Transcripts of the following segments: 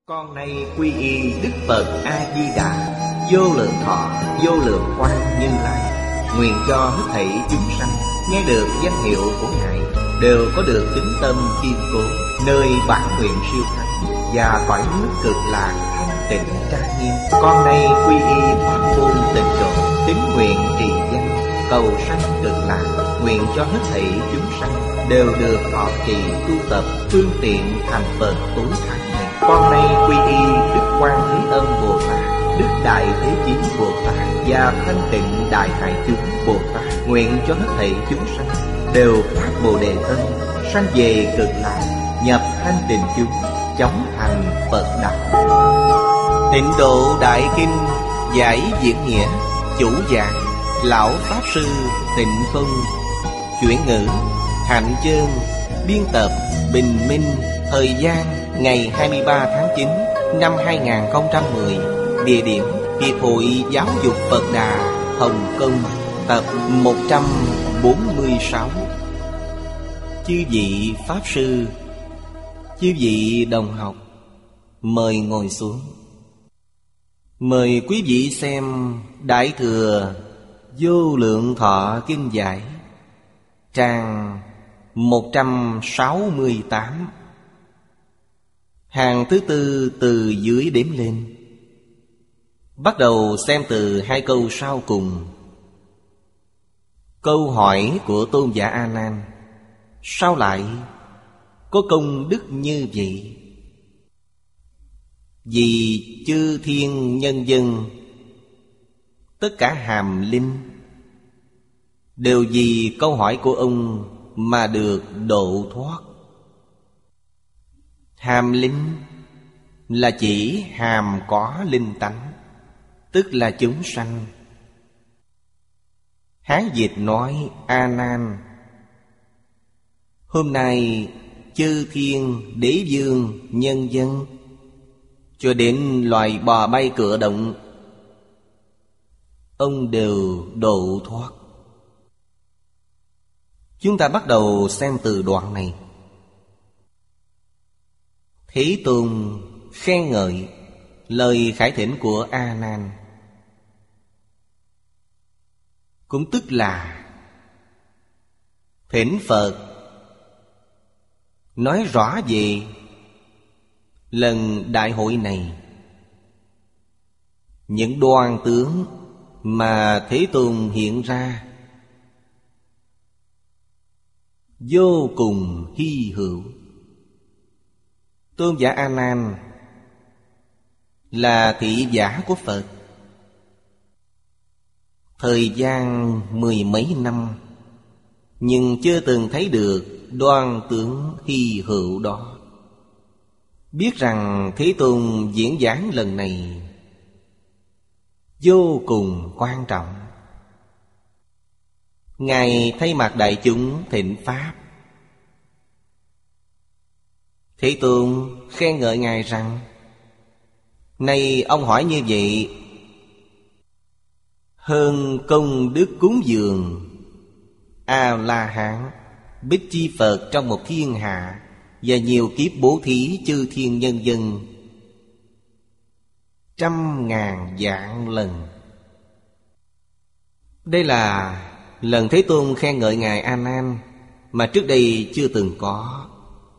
Con nay quy y Đức Phật A Di Đà, vô lượng thọ vô lượng quang Như Lai. Nguyện cho hết thảy chúng sanh nghe được danh hiệu của Ngài đều có được tín tâm kiên cố, nơi bản nguyện siêu thắng và cõi nước cực lạc thanh tịnh trang nghiêm. Con nay quy y pháp môn tịnh độ, tín nguyện trì danh cầu sanh cực lạc. Nguyện cho hết thảy chúng sanh đều được thọ trì tu tập phương tiện thành Phật tối thắng này. Con nay quy y Đức Quan Thế Âm Bồ Tát, Đức Đại Thế Chí Bồ Tát và Thanh Tịnh Đại Hải Chúng Bồ Tát. Nguyện cho hết thảy chúng sanh đều phát Bồ Đề Tâm, sanh về cực lạc, nhập thanh tịnh chúng, chóng thành Phật đạo. Tịnh Độ Đại Kinh giải diễn nghĩa, chủ giảng Lão Pháp Sư Tịnh Không, chuyển ngữ Hạnh Chương, biên tập Bình Minh. Thời gian ngày 23 tháng 9 năm 2010. Địa điểm Hiệp hội Giáo dục Phật Đà, Hồng Kông. Tập 146. Chư vị Pháp Sư, chư vị đồng học, mời ngồi xuống. Mời quý vị xem Đại Thừa Vô Lượng Thọ Kinh Giải, trang 168, hàng thứ tư từ dưới đếm lên. Bắt đầu xem từ hai câu sau cùng. Câu hỏi của Tôn giả A Nan: sao lại có công đức như vậy? Vì chư thiên nhân dân, tất cả hàm linh đều vì câu hỏi của ông mà được độ thoát. Hàm linh là chỉ hàm có linh tánh, tức là chúng sanh. Hán dịch nói: A Nan, hôm nay chư thiên đế vương nhân dân cho đến loài bò bay cựa động, ông đều độ thoát. Chúng ta bắt đầu xem từ đoạn này. Thế Tôn khen ngợi lời khải thỉnh của A Nan, cũng tức là thỉnh Phật nói rõ về lần đại hội này, những đoan tướng mà Thế Tôn hiện ra vô cùng hy hữu. Tôn giả A Nan là thị giả của Phật, thời gian mười mấy năm, nhưng chưa từng thấy được đoan tướng hy hữu đó. Biết rằng Thế Tôn diễn giảng lần này vô cùng quan trọng. Ngài thay mặt đại chúng thịnh pháp. Thế Tôn khen ngợi Ngài rằng: này ông hỏi như vậy, hơn công đức cúng dường A-la-hán, Bích Chi Phật trong một thiên hạ, và nhiều kiếp bố thí chư thiên nhân dân 100.000 vạn lần. Đây là lần Thế Tôn khen ngợi Ngài A Nan mà trước đây chưa từng có.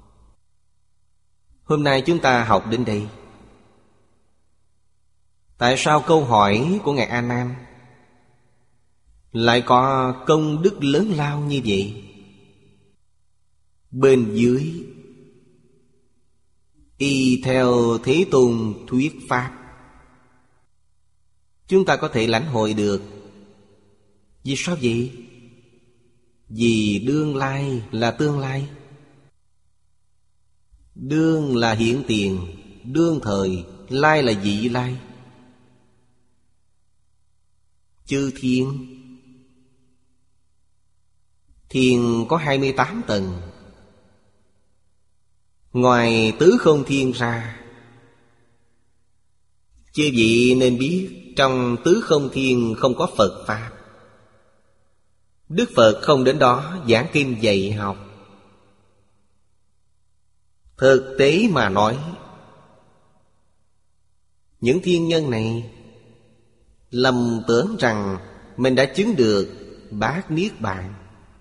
Hôm nay chúng ta học đến đây. Tại sao câu hỏi của Ngài A Nan lại có công đức lớn lao như vậy? Bên dưới y theo Thế Tôn thuyết pháp, chúng ta có thể lãnh hội được. Vì sao vậy? Vì đương lai là tương lai, đương là hiện tiền, đương thời, lai là vị lai. Chư thiên, thiên có 28 tầng. Ngoài tứ không thiên ra, chư vị nên biết trong tứ không thiên không có Phật Pháp. Đức Phật không đến đó giảng kinh dạy học. Thực tế mà nói, Những thiên nhân này lầm tưởng rằng mình đã chứng được bát niết bàn,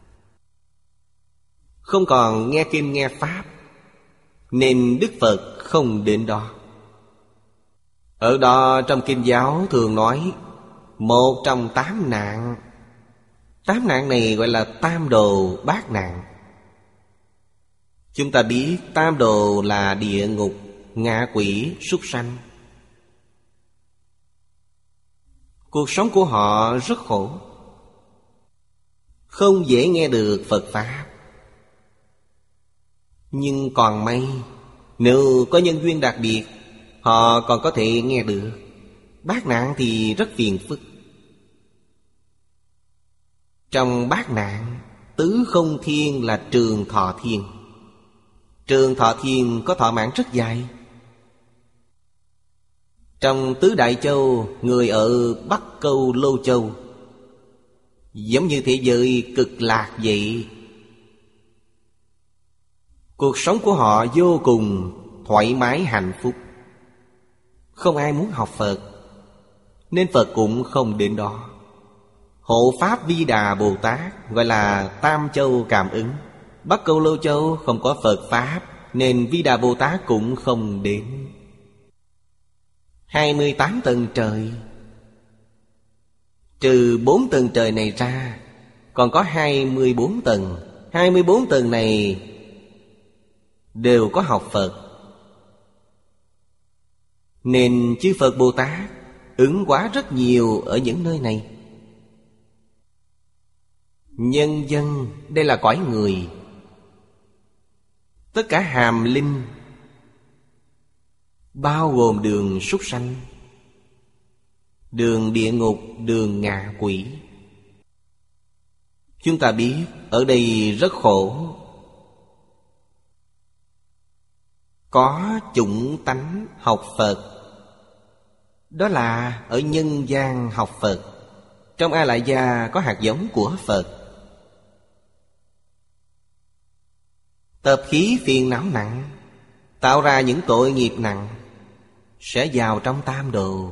không còn nghe kinh nghe pháp, nên Đức Phật không đến đó. Ở đó trong kinh giáo thường nói một trong 8 nạn. 8 nạn này gọi là tam đồ bát nạn. Chúng ta biết tam đồ là địa ngục, ngạ quỷ, súc sanh. Cuộc sống của họ rất khổ, không dễ nghe được Phật Pháp. Nhưng còn may, nếu có nhân duyên đặc biệt, họ còn có thể nghe được. Bát nạn thì rất phiền phức. Trong bát nạn, tứ không thiên là Trường Thọ Thiên. Trường Thọ Thiên có thọ mạng rất dài. Trong tứ đại châu, người ở Bắc Câu Lô Châu giống như thế giới cực lạc vậy. Cuộc sống của họ vô cùng thoải mái hạnh phúc. Không ai muốn học Phật, nên Phật cũng không đến đó. Hộ Pháp Vi Đà Bồ Tát gọi là Tam Châu Cảm Ứng. Bắc Câu Lô Châu không có Phật Pháp, nên Vi Đà Bồ Tát cũng không đến. 28 tầng trời, trừ 4 tầng trời này ra, còn có 24 tầng. 24 tầng này đều có học Phật, nên chư Phật Bồ Tát ứng hóa rất nhiều ở những nơi này. Nhân dân, đây là cõi người. Tất cả hàm linh, bao gồm đường súc sanh, đường địa ngục, đường ngạ quỷ. Chúng ta biết ở đây rất khổ. Có chủng tánh học Phật, đó là ở nhân gian học Phật. Trong A Lại Gia có hạt giống của Phật. Tập khí phiền não nặng, tạo ra những tội nghiệp nặng, sẽ vào trong tam đồ.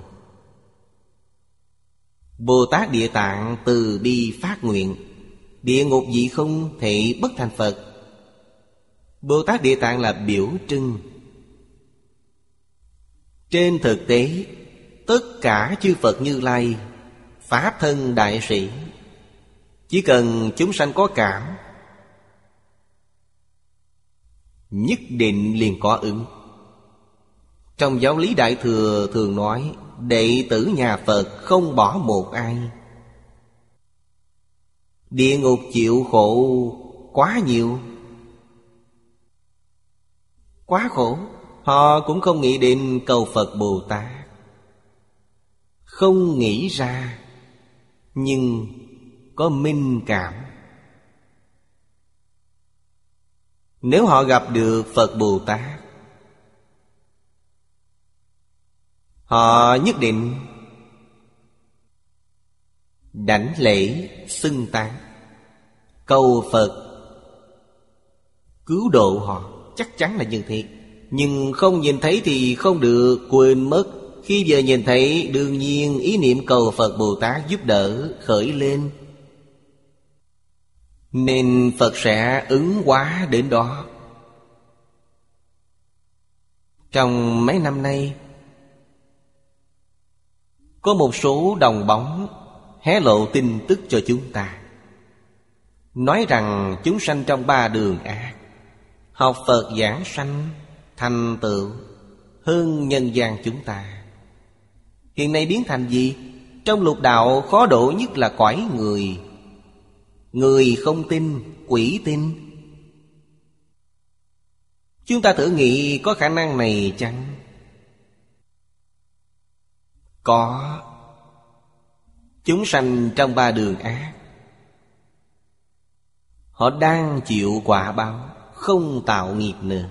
Bồ Tát Địa Tạng từ bi phát nguyện, địa ngục dị không thể bất thành Phật. Bồ Tát Địa Tạng là biểu trưng. Trên thực tế, tất cả chư Phật Như Lai, Pháp thân đại sĩ, chỉ cần chúng sanh có cảm, nhất định liền có ứng. Trong giáo lý Đại Thừa thường nói, đệ tử nhà Phật không bỏ một ai. Địa ngục chịu khổ quá nhiều, quá khổ, họ cũng không nghĩ đến cầu Phật Bồ Tát. Không nghĩ ra, nhưng có minh cảm. Nếu họ gặp được Phật Bồ Tát, họ nhất định đảnh lễ xưng tán, cầu Phật cứu độ họ. Chắc chắn là như thế. Nhưng không nhìn thấy thì không được, quên mất. Khi giờ nhìn thấy, đương nhiên ý niệm cầu Phật Bồ Tát giúp đỡ khởi lên, nên Phật sẽ ứng hóa đến đó. Trong mấy năm nay, có một số đồng bóng hé lộ tin tức cho chúng ta, nói rằng chúng sanh trong 3 đường ác, học Phật giảng sanh, thành tựu hơn nhân gian chúng ta. Hiện nay biến thành gì? Trong lục đạo khó độ nhất là cõi người. Người không tin, quỷ tin. Chúng ta thử nghĩ có khả năng này chăng? Có. Chúng sanh trong 3 đường ác, họ đang chịu quả báo, không tạo nghiệp nữa.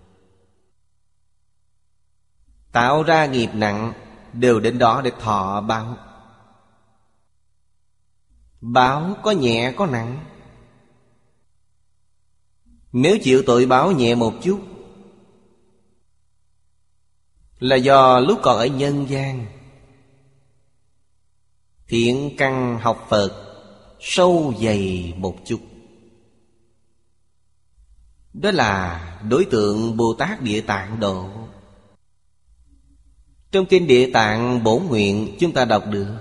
Tạo ra nghiệp nặng đều đến đó để thọ báo. Báo có nhẹ có nặng. Nếu chịu tội báo nhẹ một chút là do lúc còn ở nhân gian thiện căn học Phật sâu dày một chút. Đó là đối tượng Bồ Tát Địa Tạng độ. Trong kinh Địa Tạng Bổn Nguyện chúng ta đọc được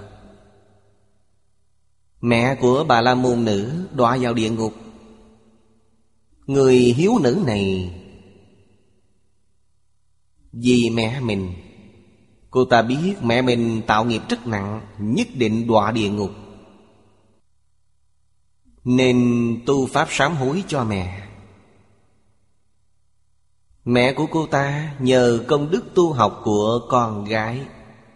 mẹ của Bà La Môn Nữ đọa vào địa ngục. Người hiếu nữ này vì mẹ mình, cô ta biết mẹ mình tạo nghiệp rất nặng, nhất định đọa địa ngục, nên tu pháp sám hối cho mẹ. Mẹ của cô ta nhờ công đức tu học của con gái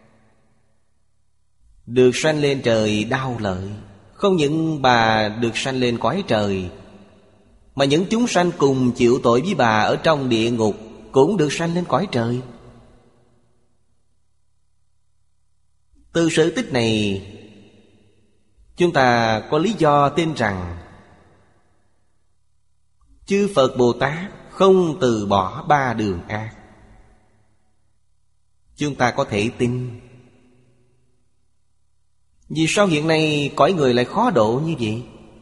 được sanh lên trời Đao Lợi. Không những bà được sanh lên cõi trời, mà những chúng sanh cùng chịu tội với bà ở trong địa ngục cũng được sanh lên cõi trời. Từ sự tích này chúng ta có lý do tin rằng chư Phật Bồ Tát không từ bỏ ba đường ác. Chúng ta có thể tin. Vì sao hiện nay cõi người lại khó độ như vậy?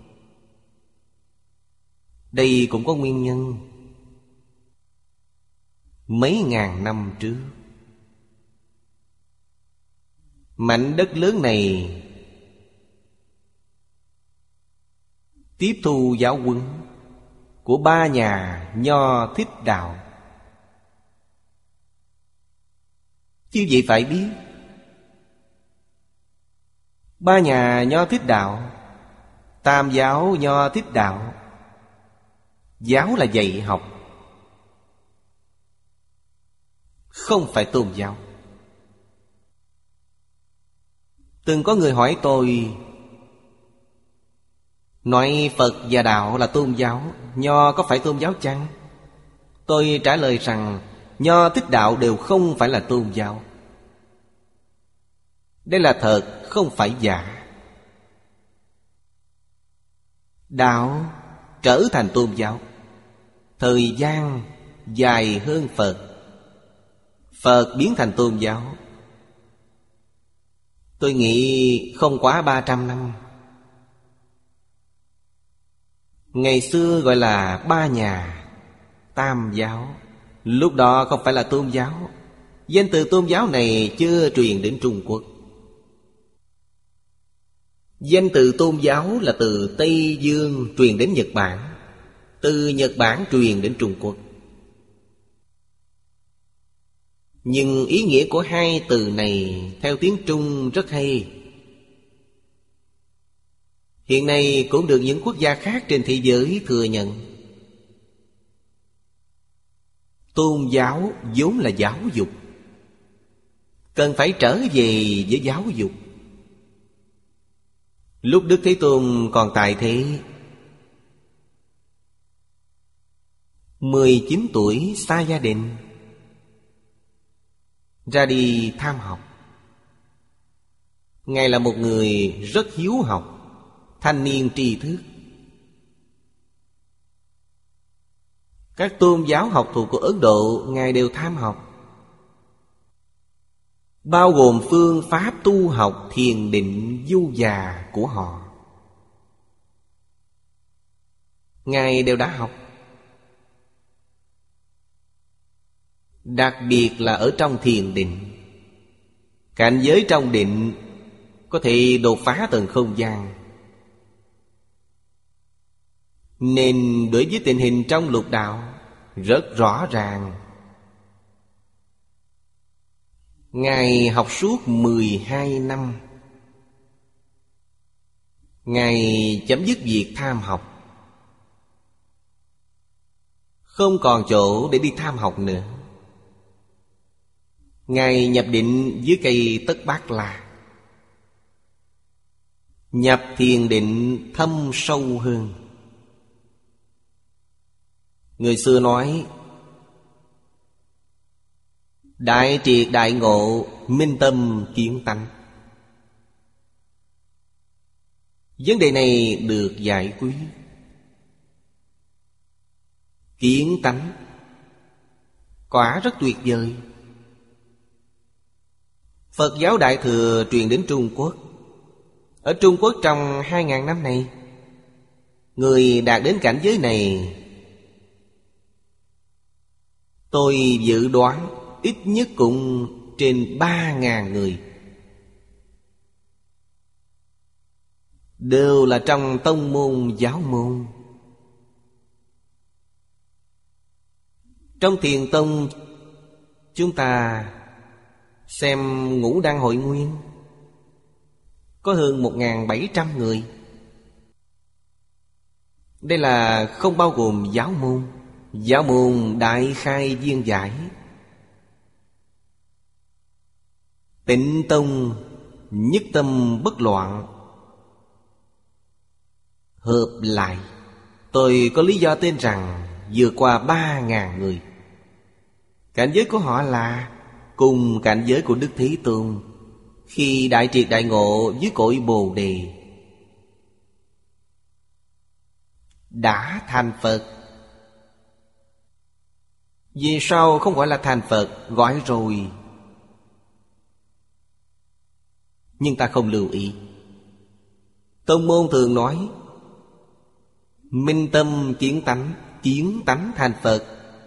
Đây cũng có nguyên nhân. Mấy ngàn năm trước, mảnh đất lớn này tiếp thu giáo huấn của ba nhà Nho Thích Đạo. Chứ vậy phải biết, ba nhà Nho Thích Đạo, Tam giáo Nho Thích Đạo. Giáo là dạy học, không phải tôn giáo. Từng có người hỏi tôi, nói Phật và Đạo là tôn giáo, Nho có phải tôn giáo chăng? Tôi trả lời rằng Nho Thích Đạo đều không phải là tôn giáo. Đây là thật, không phải giả. Đạo trở thành tôn giáo thời gian dài hơn Phật. Phật biến thành tôn giáo, tôi nghĩ không quá 300 năm. Ngày xưa gọi là ba nhà Tam giáo, lúc đó không phải là tôn giáo. Danh từ tôn giáo này chưa truyền đến Trung Quốc. Danh từ tôn giáo là từ Tây Dương truyền đến Nhật Bản, từ Nhật Bản truyền đến Trung Quốc. Nhưng ý nghĩa của hai từ này theo tiếng Trung rất hay. Hiện nay cũng được những quốc gia khác trên thế giới thừa nhận. Tôn giáo vốn là giáo dục, cần phải trở về với giáo dục. Lúc Đức Thế Tôn còn tại thế, 19 tuổi xa gia đình, ra đi tham học. Ngài là một người rất hiếu học, thanh niên tri thức. Các tôn giáo học thuộc của Ấn Độ Ngài đều tham học, bao gồm phương pháp tu học thiền định du già của họ. Ngài đều đã học. Đặc biệt là ở trong thiền định, cảnh giới trong định có thể đột phá tầng không gian. Nên đối với tình hình trong lục đạo rất rõ ràng. Ngài học suốt 12 năm. Ngài chấm dứt việc tham học, không còn chỗ để đi tham học nữa. Ngài nhập định dưới cây Tất Bát La, nhập thiền định thâm sâu hơn. Người xưa nói đại triệt đại ngộ, minh tâm kiến tánh. Vấn đề này được giải quyết. Kiến tánh quả rất tuyệt vời. Phật giáo Đại Thừa truyền đến Trung Quốc. Ở Trung Quốc trong 2000 năm này, người đạt đến cảnh giới này, tôi dự đoán ít nhất cũng trên 3.000 người. Đều là trong tông môn giáo môn. Trong Thiền Tông, chúng ta xem Ngũ Đăng Hội Nguyên, có hơn 1.700 người. Đây là không bao gồm giáo môn. Giáo môn Đại Khai Viên Giải, Tịnh Tông Nhất Tâm Bất Loạn hợp lại, tôi có lý do tin rằng vượt qua 3.000 người. Cảnh giới của họ là cùng cảnh giới của Đức Thế Tôn khi đại triệt đại ngộ dưới cội Bồ Đề, đã thành Phật. Vì sao không gọi là thành Phật? Gọi rồi, nhưng ta không lưu ý. Tông môn thường nói minh tâm kiến tánh, kiến tánh thành Phật.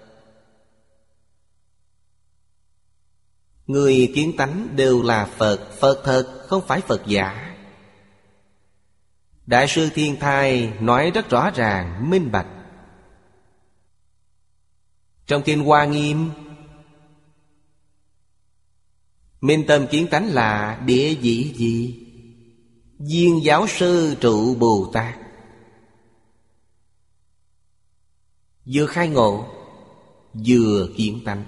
Người kiến tánh đều là Phật, Phật thật, không phải Phật giả. Đại sư Thiên Thai nói rất rõ ràng, minh bạch. Trong Kinh Hoa Nghiêm, minh tâm kiến tánh là địa vị gì? Viên giáo sư trụ Bồ Tát, vừa khai ngộ, vừa kiến tánh.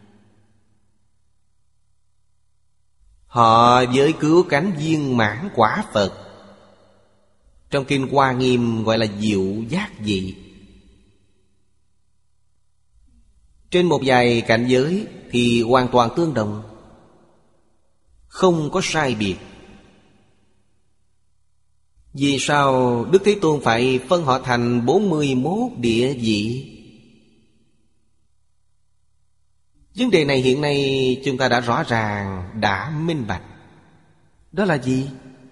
Họ với cứu cánh viên mãn quả Phật. Trong Kinh Hoa Nghiêm gọi là diệu giác vị. Trên một vài cảnh giới thì hoàn toàn tương đồng, không có sai biệt. Vì sao Đức Thế Tôn phải phân họ thành 41 địa vị? Vấn đề này hiện nay chúng ta đã rõ ràng, đã minh bạch. Đó là gì?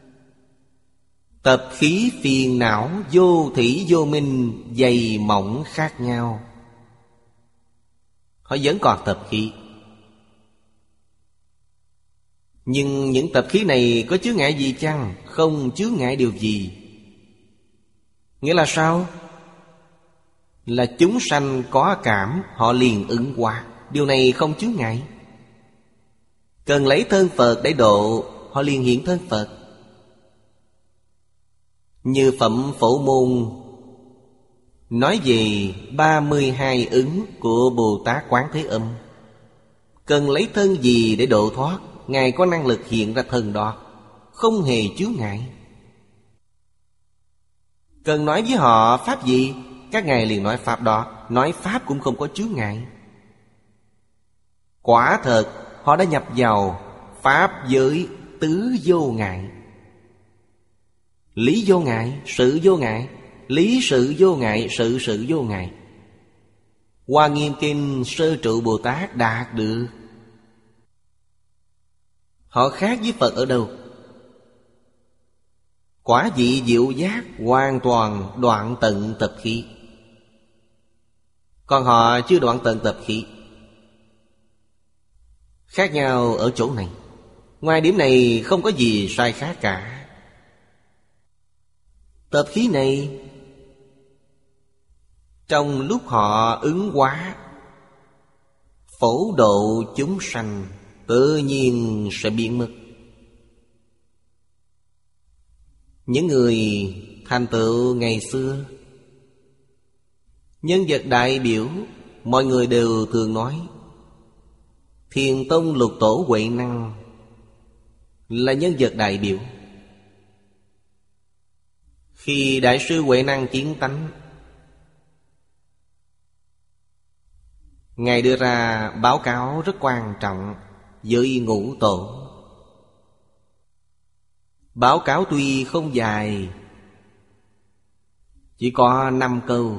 Tập khí phiền não vô thủy vô minh, dày mỏng khác nhau. Họ vẫn còn tập khí, nhưng những tập khí này có chướng ngại gì chăng? Không chướng ngại điều gì. Nghĩa là sao? Là chúng sanh có cảm, họ liền ứng hóa. Điều này không chướng ngại. Cần lấy thân Phật để độ, họ liền hiện thân Phật. Như Phẩm Phổ Môn nói về 32 ứng của Bồ Tát Quán Thế Âm. Cần lấy thân gì để độ thoát, Ngài có năng lực hiện ra thân đó, không hề chướng ngại. Cần nói với họ pháp gì, các ngài liền nói pháp đó. Nói pháp cũng không có chướng ngại. Quả thật họ đã nhập vào pháp giới tứ vô ngại. Lý vô ngại, sự vô ngại, lý sự vô ngại, sự sự vô ngại. Hoa Nghiêm Kinh Sơ Trụ Bồ Tát đạt được. Họ khác với Phật ở đâu? Quả vị diệu giác hoàn toàn đoạn tận tập khí. Còn họ chưa đoạn tận tập khí. Khác nhau ở chỗ này. Ngoài điểm này không có gì sai khác cả. Tập khí này trong lúc họ ứng hóa, phổ độ chúng sanh, tự nhiên sẽ biến mất. Những người thành tựu ngày xưa, nhân vật đại biểu, mọi người đều thường nói Thiền Tông Lục Tổ Huệ Năng là nhân vật đại biểu. Khi Đại sư Huệ Năng kiến tánh, Ngài đưa ra báo cáo rất quan trọng với Ngũ Tổ. Báo cáo tuy không dài, chỉ có 5 câu,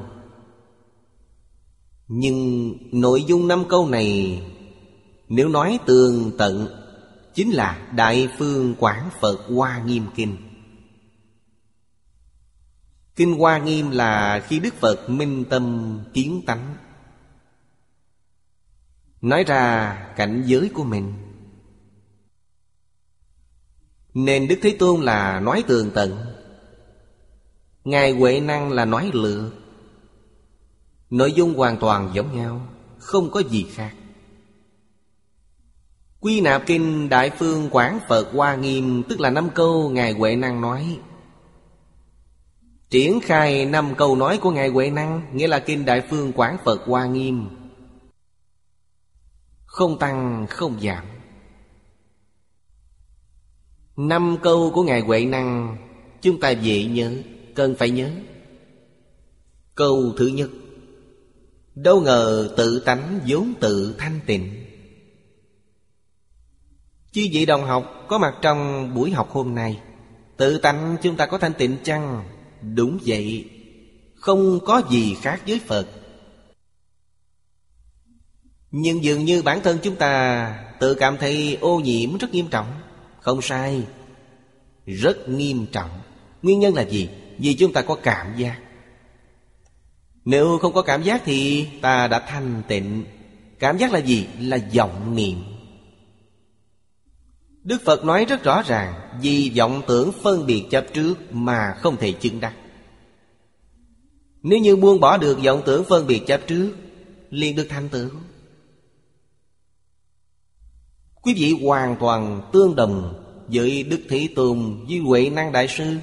nhưng nội dung 5 câu này nếu nói tường tận, chính là Đại Phương Quảng Phật Hoa Nghiêm Kinh. Kinh Hoa Nghiêm là khi Đức Phật minh tâm kiến tánh, nói ra cảnh giới của mình. Nên Đức Thế Tôn là nói tường tận, Ngài Huệ Năng là nói lược. Nội dung hoàn toàn giống nhau, không có gì khác. Quy nạp kinh Đại Phương Quảng Phật Hoa Nghiêm, tức là 5 câu Ngài Huệ Năng nói. Triển khai 5 câu nói của Ngài Huệ Năng, nghĩa là kinh Đại Phương Quảng Phật Hoa Nghiêm, không tăng không giảm. 5 câu của Ngài Huệ Năng chúng ta dễ nhớ, cần phải nhớ. Câu thứ nhất: đâu ngờ tự tánh vốn tự thanh tịnh. Chư vị đồng học có mặt trong buổi học hôm nay, tự tánh chúng ta có thanh tịnh chăng? Đúng vậy, không có gì khác với Phật. Nhưng dường như bản thân chúng ta tự cảm thấy ô nhiễm rất nghiêm trọng. Không sai, rất nghiêm trọng. Nguyên nhân là gì? Vì chúng ta có cảm giác. Nếu không có cảm giác thì ta đã thanh tịnh. Cảm giác là gì? Là vọng niệm. Đức Phật nói rất rõ ràng, vì vọng tưởng phân biệt chấp trước mà không thể chứng đắc. Nếu như buông bỏ được vọng tưởng phân biệt chấp trước, liền được thành tựu. Quý vị hoàn toàn tương đồng với Đức Thế Tôn, với Huệ Năng Đại Sư,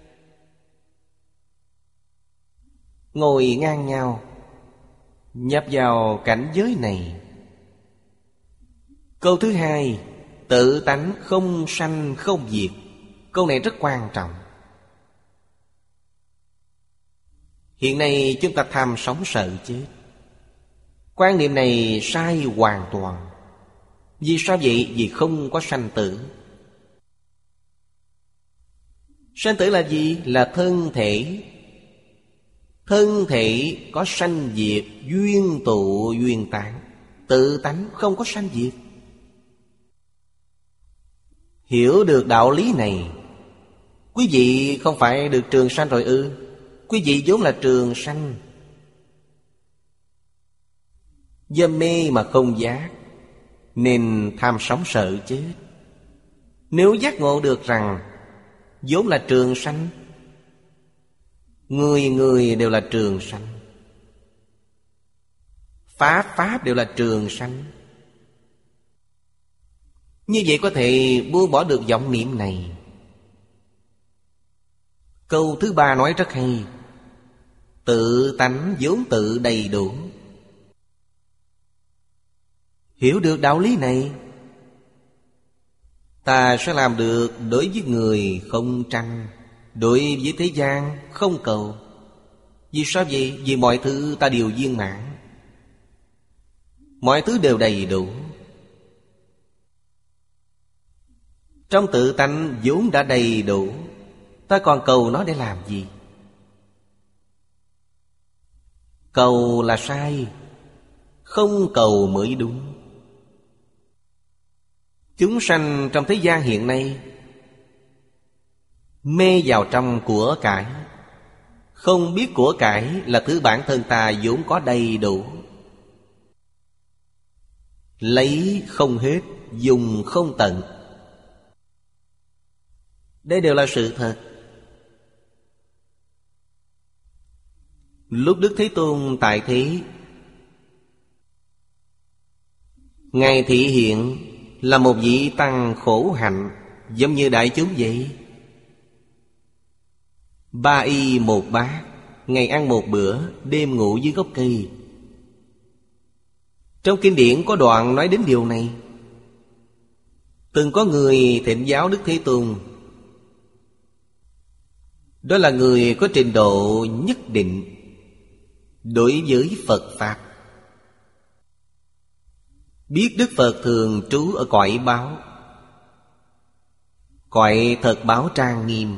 ngồi ngang nhau, nhập vào cảnh giới này. Câu thứ hai: tự tánh không sanh không diệt. Câu này rất quan trọng. Hiện nay chúng ta tham sống sợ chết. Quan niệm này sai hoàn toàn. Vì sao vậy? Vì không có sanh tử. Sanh tử là gì? Là thân thể. Thân thể có sanh diệt, duyên tụ duyên tán. Tự tánh không có sanh diệt. Hiểu được đạo lý này, quý vị không phải được trường sanh rồi ư? Quý vị vốn là trường sanh. Dâm mê mà không giác, nên tham sống sợ chết. Nếu giác ngộ được rằng vốn là trường sanh, người người đều là trường sanh, pháp pháp đều là trường sanh, như vậy có thể buông bỏ được vọng niệm này. Câu thứ ba nói rất hay: tự tánh vốn tự đầy đủ. Hiểu được đạo lý này, ta sẽ làm được đối với người không tranh, đối với thế gian không cầu. Vì sao vậy? Vì mọi thứ ta đều viên mãn, mọi thứ đều đầy đủ. Trong tự tánh vốn đã đầy đủ, ta còn cầu nó để làm gì? Cầu là sai, không cầu mới đúng. Chúng sanh trong thế gian hiện nay mê vào trong của cải, không biết của cải là thứ bản thân ta vốn có đầy đủ. Lấy không hết, dùng không tận. Đây đều là sự thật. Lúc Đức Thế Tôn tại thế, Ngài thị hiện là một vị tăng khổ hạnh, giống như đại chúng vậy. 3 y 1 bát, ngày ăn 1 bữa, đêm ngủ dưới gốc cây. Trong kinh điển có đoạn nói đến điều này. Từng có người thỉnh giáo Đức Thế Tôn. Đó là người có trình độ nhất định đối với Phật Pháp. Biết Đức Phật thường trú ở cõi báo, cõi thật báo trang nghiêm.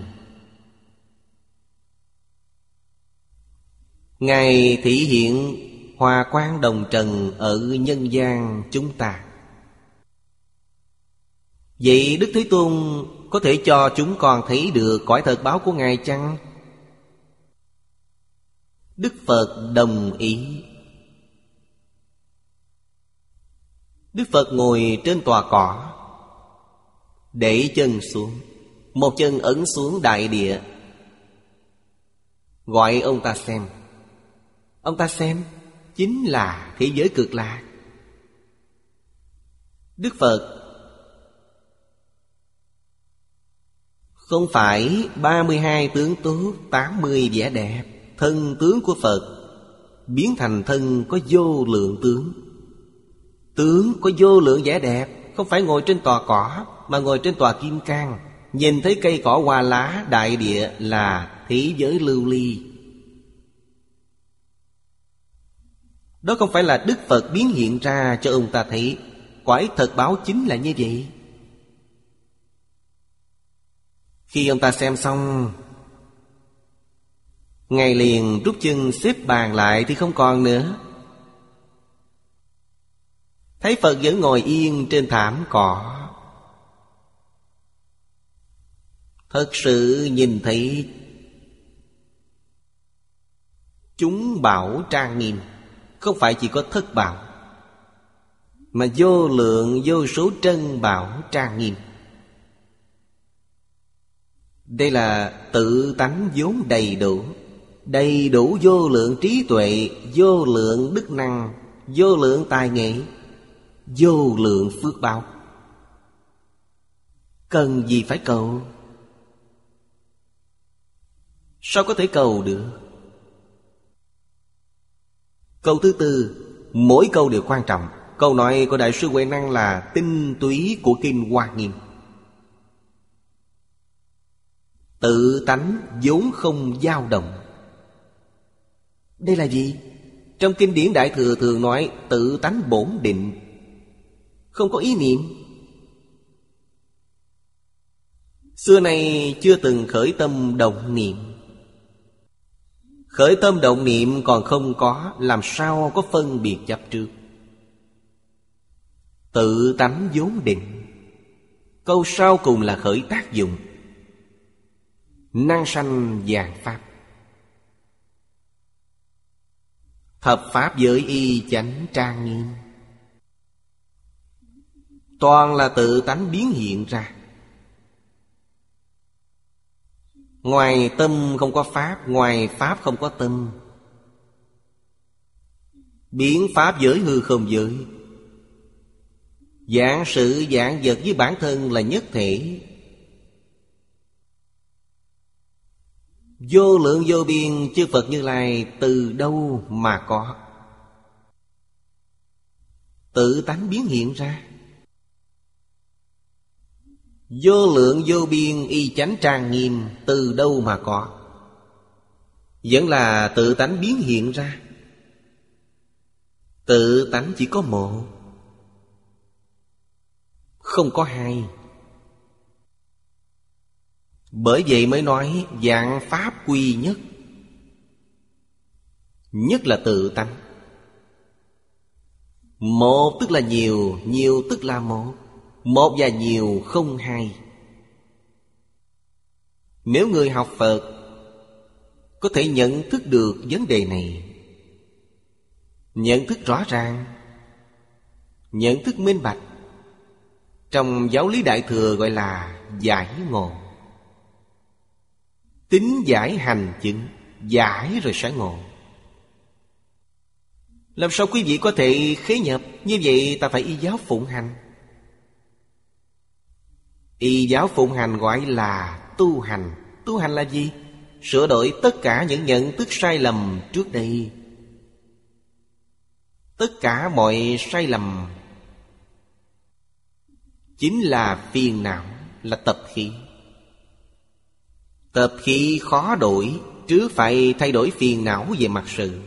Ngài thị hiện hòa quang đồng trần ở nhân gian chúng ta. Vậy Đức Thế Tôn có thể cho chúng con thấy được cõi thật báo của Ngài chăng? Đức Phật đồng ý. Đức Phật ngồi trên tòa cỏ, để chân xuống, một chân ấn xuống đại địa, gọi ông ta xem. Ông ta xem chính là thế giới cực lạc. Đức Phật không phải 32 tướng tốt, 80 vẻ đẹp. Thân tướng của Phật biến thành thân có vô lượng tướng. Tướng có vô lượng vẻ đẹp. Không phải ngồi trên tòa cỏ, mà ngồi trên tòa kim cang. Nhìn thấy cây cỏ hoa lá, đại địa là thế giới lưu ly. Đó không phải là Đức Phật biến hiện ra cho ông ta thấy. Cõi thật báo chính là như vậy. Khi ông ta xem xong, Ngài liền rút chân xếp bàn lại thì không còn nữa. Thấy Phật vẫn ngồi yên trên thảm cỏ. Thật sự nhìn thấy chúng bảo trang nghiêm. Không phải chỉ có thất bảo, mà vô lượng vô số trân bảo trang nghiêm. Đây là tự tánh vốn đầy đủ. Đầy đủ vô lượng trí tuệ, vô lượng đức năng, vô lượng tài nghệ, vô lượng phước báo. Cần gì phải cầu? Sao có thể cầu được? Câu thứ tư, mỗi câu đều quan trọng. Câu nói của Đại sư Huệ Năng là tinh túy của Kinh Hoa Nghiêm. Tự tánh vốn không dao động. Đây là gì? Trong kinh điển Đại Thừa thường nói tự tánh bổn định, không có ý niệm. Xưa nay chưa từng khởi tâm động niệm. Khởi tâm động niệm còn không có, làm sao có phân biệt chấp trước? Tự tánh vốn định. Câu sau cùng là khởi tác dụng. Năng sanh vạn pháp. Thập pháp giới y chánh trang nghiêm. Toàn là tự tánh biến hiện ra. Ngoài tâm không có pháp, ngoài pháp không có tâm. Biến pháp giới hư không giới. Dạng sự dạng vật với bản thân là nhất thể. Vô lượng vô biên chư Phật Như Lai từ đâu mà có? Tự tánh biến hiện ra. Vô lượng vô biên y chánh trang nghiêm từ đâu mà có? Vẫn là tự tánh biến hiện ra. Tự tánh chỉ có một, không có hai. Bởi vậy mới nói vạn pháp quy nhất. Nhất là tự tánh. Một tức là nhiều, nhiều tức là một. Một và nhiều không hai. Nếu người học Phật có thể nhận thức được vấn đề này, nhận thức rõ ràng, nhận thức minh bạch, trong giáo lý Đại Thừa gọi là giải ngộ. Tín giải hành chứng, giải rồi sẽ ngộ. Làm sao quý vị có thể khế nhập? Như vậy ta phải y giáo phụng hành. Y giáo phụng hành gọi là tu hành. Tu hành là gì? Sửa đổi tất cả những nhận thức sai lầm trước đây. Tất cả mọi sai lầm chính là phiền não, là tập khí. Tập khí khó đổi, trước phải thay đổi phiền não về mặt sự.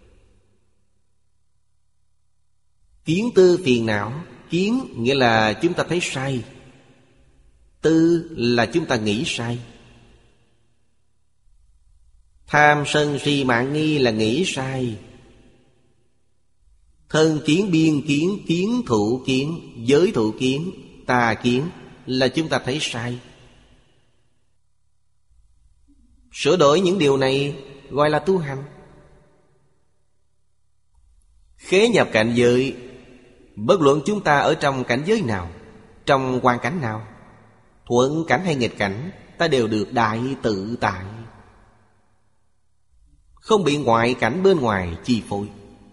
Kiến tư phiền não. Kiến nghĩa là chúng ta thấy sai. Tư là chúng ta nghĩ sai. Tham sân si mạn nghi là nghĩ sai. Thân kiến biên kiến, kiến thụ kiến, giới thụ kiến, tà kiến, là chúng ta thấy sai. Sửa đổi những điều này gọi là tu hành. Khế nhập cảnh giới, bất luận chúng ta ở trong cảnh giới nào, trong hoàn cảnh nào, thuận cảnh hay nghịch cảnh, ta đều được đại tự tại, không bị ngoại cảnh bên ngoài chi phối.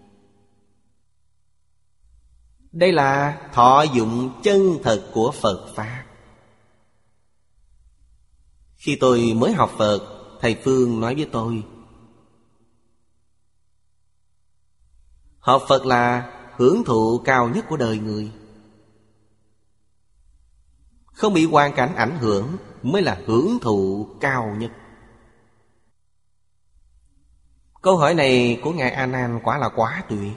Đây là thọ dụng chân thật của Phật Pháp. Khi tôi mới học Phật, thầy Phương nói với tôi, học Phật là hưởng thụ cao nhất của đời người, không bị hoàn cảnh ảnh hưởng mới là hưởng thụ cao nhất. Câu hỏi này của Ngài A Nan quả là quá tuyệt.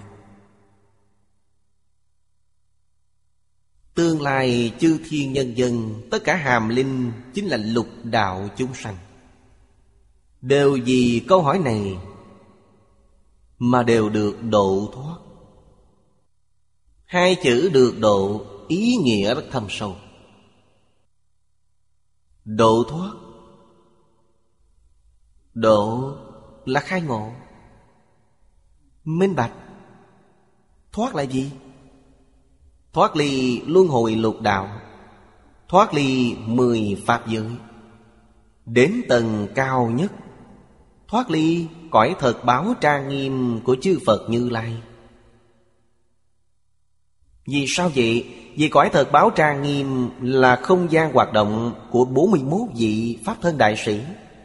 Tương lai chư thiên nhân dân, tất cả hàm linh chính là lục đạo chúng sanh, đều vì câu hỏi này mà đều được độ thoát. Hai chữ được độ ý nghĩa rất thâm sâu. Độ thoát, độ là khai ngộ, minh bạch. Thoát là gì? Thoát ly luân hồi lục đạo, thoát ly 10 pháp giới, đến tầng cao nhất, thoát ly cõi thật báo trang nghiêm của chư Phật Như Lai. Vì sao vậy? Vì cõi thật báo trang nghiêm là không gian hoạt động của 41 vị Pháp Thân Đại Sĩ.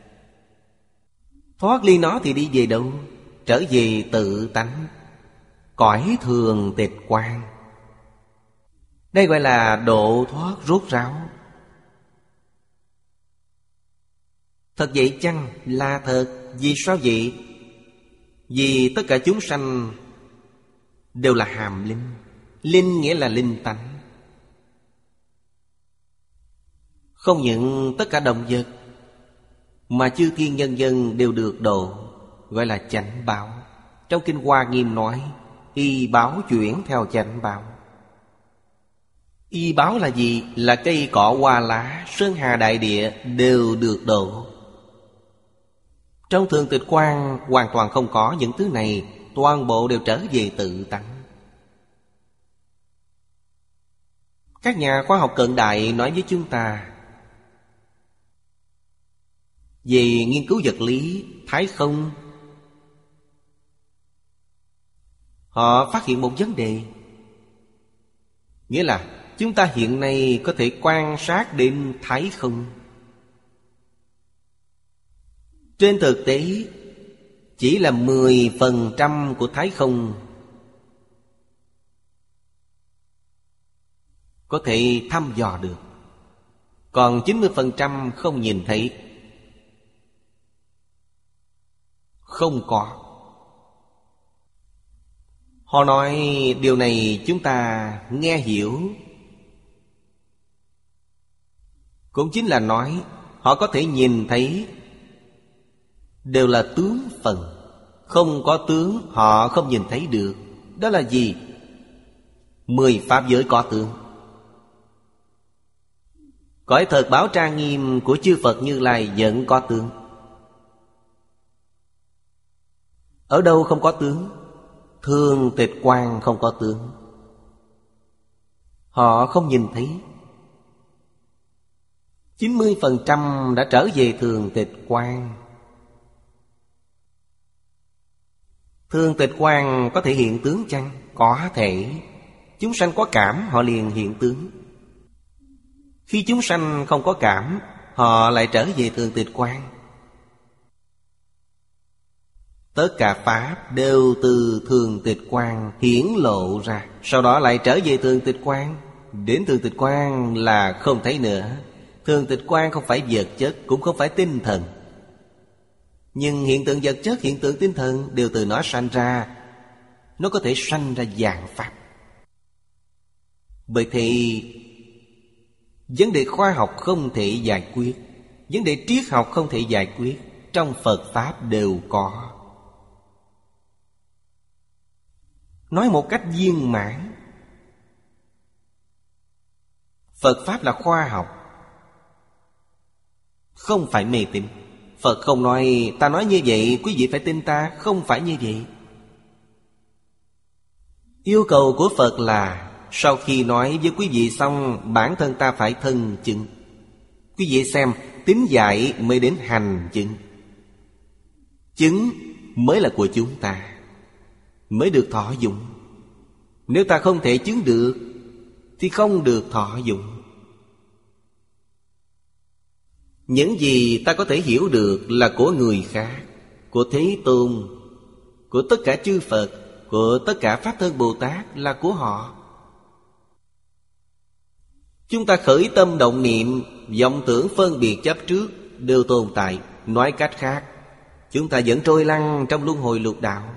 Thoát ly nó thì đi về đâu? Trở về tự tánh, cõi thường tịch quang. Đây gọi là độ thoát rốt ráo. Thật vậy chăng? Là thật. Vì sao vậy? Vì tất cả chúng sanh đều là hàm linh. Linh nghĩa là linh tánh. Không những tất cả động vật, mà chư thiên nhân dân đều được độ, gọi là chánh báo. Trong Kinh Hoa Nghiêm nói, y báo chuyển theo chánh báo. Y báo là gì? Là cây cỏ hoa lá, sơn hà đại địa đều được độ. Trong thường tịch quang hoàn toàn không có những thứ này, toàn bộ đều trở về tự tánh. Các nhà khoa học cận đại nói với chúng ta về nghiên cứu vật lý thái không. Họ phát hiện một vấn đề, nghĩa là chúng ta hiện nay có thể quan sát đến thái không. Trên thực tế chỉ là 10% của thái không có thể thăm dò được, còn 90% không nhìn thấy. Không có. Họ nói điều này chúng ta nghe hiểu, cũng chính là nói họ có thể nhìn thấy, đều là tướng phần. Không có tướng họ không nhìn thấy được. Đó là gì? 10 pháp giới có tướng. Cõi thật báo trang nghiêm của chư Phật Như Lai vẫn có tướng. Ở đâu không có tướng? Thường tịch quang không có tướng. Họ không nhìn thấy. 90% đã trở về thường tịch quang. Thường tịch quang có thể hiện tướng chăng? Có thể. Chúng sanh có cảm họ liền hiện tướng. Khi chúng sanh không có cảm, họ lại trở về thường tịch quang. Tất cả pháp đều từ thường tịch quang hiển lộ ra, sau đó lại trở về thường tịch quang. Đến thường tịch quang là không thấy nữa. Thường tịch quang không phải vật chất, cũng không phải tinh thần. Nhưng hiện tượng vật chất, hiện tượng tinh thần đều từ nó sanh ra. Nó có thể sanh ra vạn pháp. Bởi thì vấn đề khoa học không thể giải quyết, vấn đề triết học không thể giải quyết, trong Phật Pháp đều có. Nói một cách viên mãn, Phật Pháp là khoa học, không phải mê tín. Phật không nói ta nói như vậy quý vị phải tin ta, không phải như vậy. Yêu cầu của Phật là sau khi nói với quý vị xong, bản thân ta phải thân chứng. Quý vị xem, tín giải mới đến hành chứng. Chứng mới là của chúng ta, mới được thọ dụng. Nếu ta không thể chứng được thì không được thọ dụng. Những gì ta có thể hiểu được là của người khác, của Thế Tôn, của tất cả chư Phật, của tất cả Pháp Thân Bồ Tát, là của họ. Chúng ta khởi tâm động niệm, vọng tưởng phân biệt chấp trước đều tồn tại. Nói cách khác, chúng ta vẫn trôi lăn trong luân hồi lục đạo.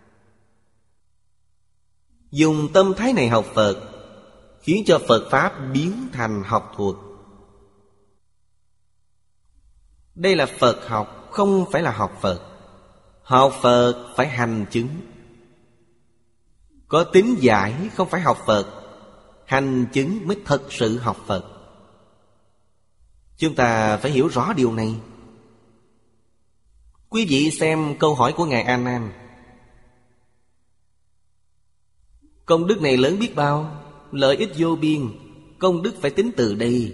Dùng tâm thái này học Phật, khiến cho Phật Pháp biến thành học thuật. Đây là Phật học, không phải là học Phật. Học Phật phải hành chứng. Có tín giải không phải học Phật. Hành chứng mới thật sự học Phật. Chúng ta phải hiểu rõ điều này. Quý vị xem câu hỏi của Ngài A Nan. Công đức này lớn biết bao, lợi ích vô biên. Công đức phải tính từ đây.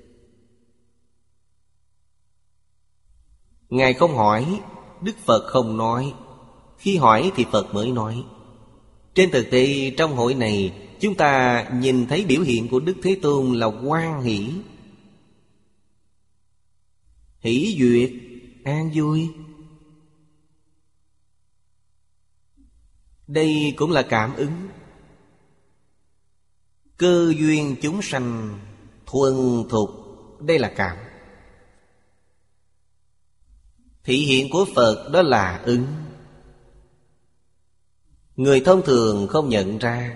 Ngài không hỏi, Đức Phật không nói. Khi hỏi thì Phật mới nói. Trên thực tế trong hội này, chúng ta nhìn thấy biểu hiện của Đức Thế Tôn là hoan hỷ, hỷ duyệt, an vui. Đây cũng là cảm ứng. Cơ duyên chúng sanh thuần thục, đây là cảm. Thị hiện của Phật đó là ứng. Người thông thường không nhận ra.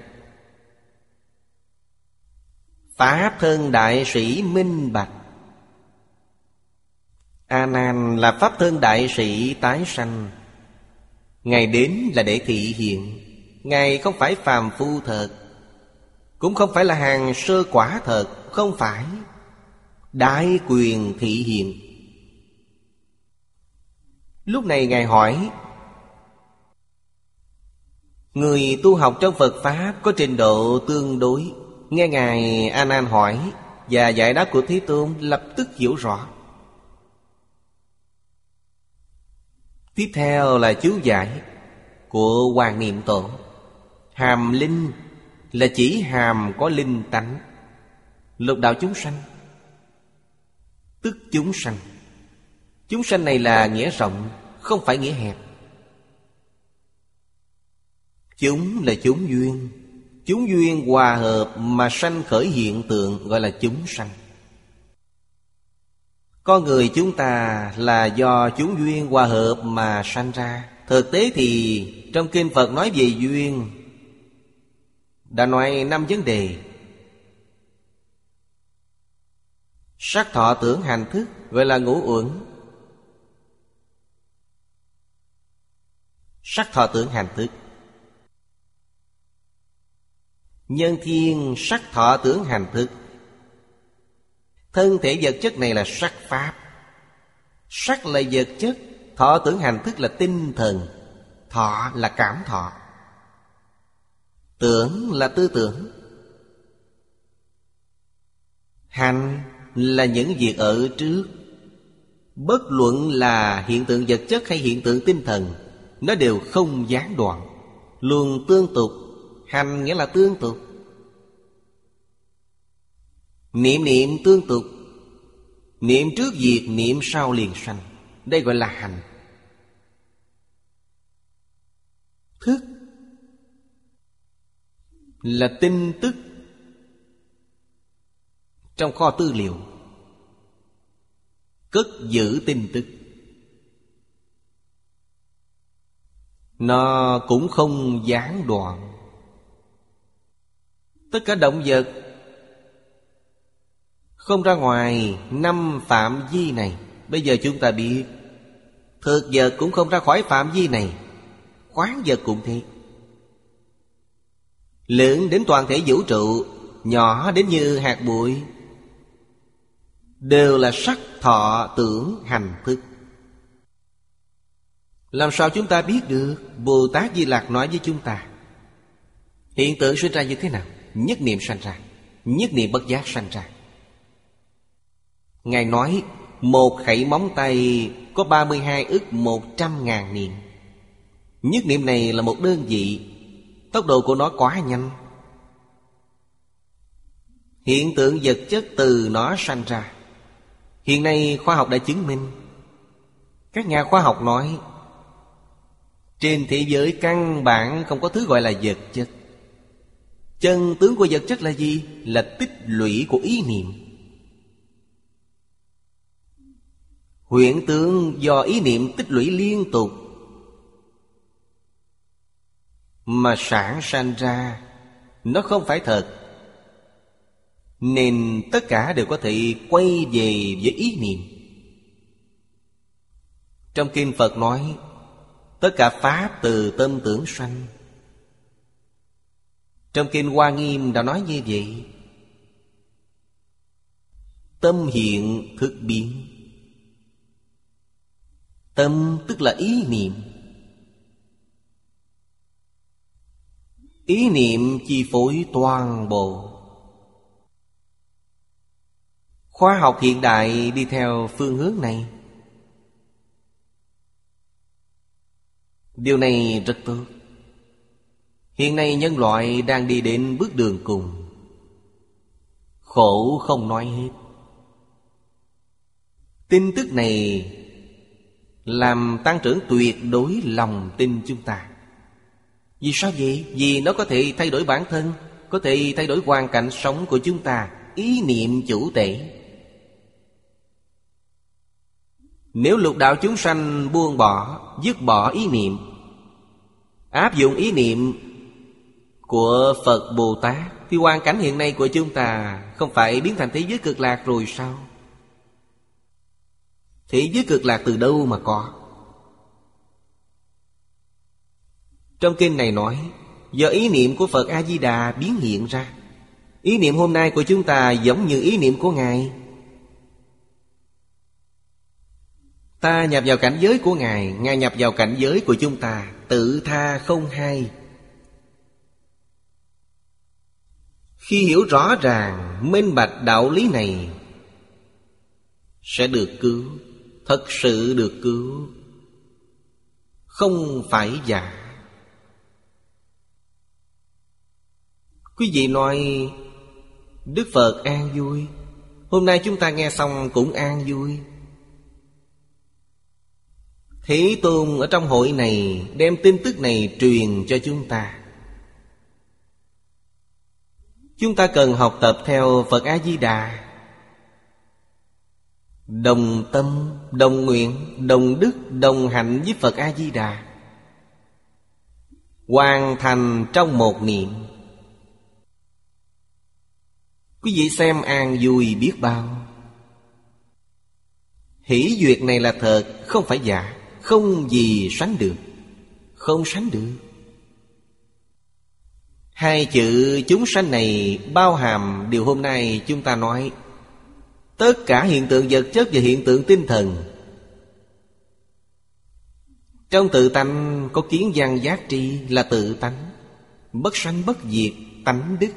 Pháp thân đại sĩ minh bạch. A Nan là pháp thân đại sĩ tái sanh. Ngài đến là để thị hiện. Ngài không phải phàm phu thật, cũng không phải là hàng sơ quả thật. Không phải. Đại quyền thị hiện. Lúc này Ngài hỏi, người tu học trong Phật Pháp có trình độ tương đối. Nghe Ngài A Nan hỏi và giải đáp của Thế Tôn, lập tức hiểu rõ. Tiếp theo là chú giải của Hoàng Niệm Tổ. Hàm linh là chỉ hàm có linh tánh. Lục đạo chúng sanh, tức chúng sanh. Chúng sanh này là nghĩa rộng, không phải nghĩa hẹp. Chúng là chúng duyên. Chúng duyên hòa hợp mà sanh khởi hiện tượng, gọi là chúng sanh. Con người chúng ta là do chúng duyên hòa hợp mà sanh ra. Thực tế thì trong Kinh Phật nói về duyên, đã nói 5 vấn đề. Sắc thọ tưởng hành thức gọi là ngũ uẩn. Sắc thọ tưởng hành thức. Nhân thiên sắc thọ tưởng hành thức. Thân thể vật chất này là sắc pháp. Sắc là vật chất, thọ tưởng hành thức là tinh thần, thọ là cảm thọ, tưởng là tư tưởng, hành là những việc ở trước. Bất luận là hiện tượng vật chất hay hiện tượng tinh thần, nó đều không gián đoạn, luôn tương tục. Hành nghĩa là tương tục. Niệm niệm tương tục. Niệm trước diệt, niệm sau liền sanh. Đây gọi là hành. Thức là tin tức trong kho tư liệu, cất giữ tin tức. Nó cũng không gián đoạn. Tất cả động vật không ra ngoài 5 phạm vi này. Bây giờ chúng ta biết thực vật cũng không ra khỏi phạm vi này. Khoáng vật cũng thế. Lớn đến toàn thể vũ trụ, nhỏ đến như hạt bụi, đều là sắc thọ tưởng hành thức. Làm sao chúng ta biết được? Bồ Tát Di Lặc nói với chúng ta, hiện tượng sinh ra như thế nào? Nhất niệm sanh ra, nhất niệm bất giác sanh ra. Ngài nói một khẩy móng tay có 32 ức 100.000 niệm. Nhất niệm này là một đơn vị, tốc độ của nó quá nhanh. Hiện tượng vật chất từ nó sanh ra. Hiện nay khoa học đã chứng minh. Các nhà khoa học nói trên thế giới căn bản không có thứ gọi là vật chất. Chân tướng của vật chất là gì? Là tích lũy của ý niệm. Huyễn tướng do ý niệm tích lũy liên tục mà sản sanh ra, nó không phải thật. Nên tất cả đều có thể quay về với ý niệm. Trong kinh Phật nói tất cả pháp từ tâm tưởng sanh. Trong kinh Hoa Nghiêm đã nói như vậy. Tâm hiện thức biến. Tâm tức là ý niệm. Ý niệm chi phối toàn bộ. Khoa học hiện đại đi theo phương hướng này. Điều này rất tốt. Hiện nay nhân loại đang đi đến bước đường cùng. Khổ không nói hết. Tin tức này làm tăng trưởng tuyệt đối lòng tin chúng ta. Vì sao vậy? Vì nó có thể thay đổi bản thân, có thể thay đổi hoàn cảnh sống của chúng ta. Ý niệm chủ tể. Nếu lục đạo chúng sanh buông bỏ, dứt bỏ ý niệm, áp dụng ý niệm của Phật Bồ Tát, thì hoàn cảnh hiện nay của chúng ta không phải biến thành thế giới cực lạc rồi sao? Thế giới cực lạc từ đâu mà có? Trong kinh này nói do ý niệm của Phật A-di-đà biến hiện ra. Ý niệm hôm nay của chúng ta giống như ý niệm của Ngài. Ta nhập vào cảnh giới của Ngài, Ngài nhập vào cảnh giới của chúng ta, tự tha không hai. Khi hiểu rõ ràng, minh bạch đạo lý này, sẽ được cứu, thật sự được cứu, không phải giả. Quý vị nói Đức Phật an vui. Hôm nay chúng ta nghe xong cũng an vui. Thế Tôn ở trong hội này đem tin tức này truyền cho chúng ta. Chúng ta cần học tập theo Phật A-di-đà, đồng tâm, đồng nguyện, đồng đức, đồng hạnh với Phật A-di-đà, hoàn thành trong một niệm. Quý vị xem an vui biết bao. Hỷ duyệt này là thật, không phải giả, không gì sánh được, không sánh được. Hai chữ chúng sanh này bao hàm điều hôm nay chúng ta nói. Tất cả hiện tượng vật chất và hiện tượng tinh thần. Trong tự tánh có kiến văn giác tri là tự tánh, bất sanh bất diệt, tánh đức.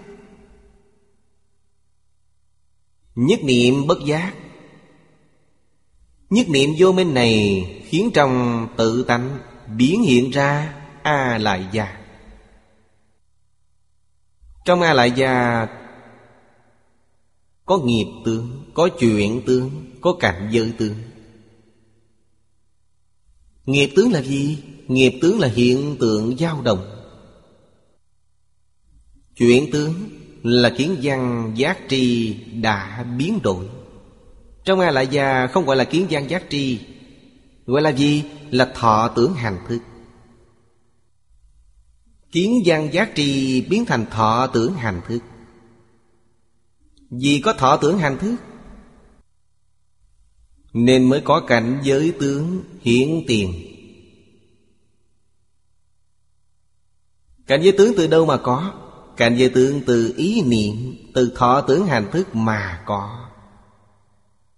Nhất niệm bất giác. Nhất niệm vô minh này khiến trong tự tánh biến hiện ra A Lại Gia. Trong A Lại Gia có nghiệp tướng, có chuyện tướng, có cảnh giới tướng. Nghiệp tướng là gì? Nghiệp tướng là hiện tượng dao động. Chuyện tướng là kiến văn giác tri đã biến đổi. Trong A Lại Gia không gọi là kiến văn giác tri, gọi là gì? Là thọ tưởng hành thức. Kiến văn giác tri biến thành thọ tưởng hành thức. Vì có thọ tưởng hành thức nên mới có cảnh giới tướng hiện tiền. Cảnh giới tướng từ đâu mà có? Cảnh giới tướng từ ý niệm, từ thọ tưởng hành thức mà có.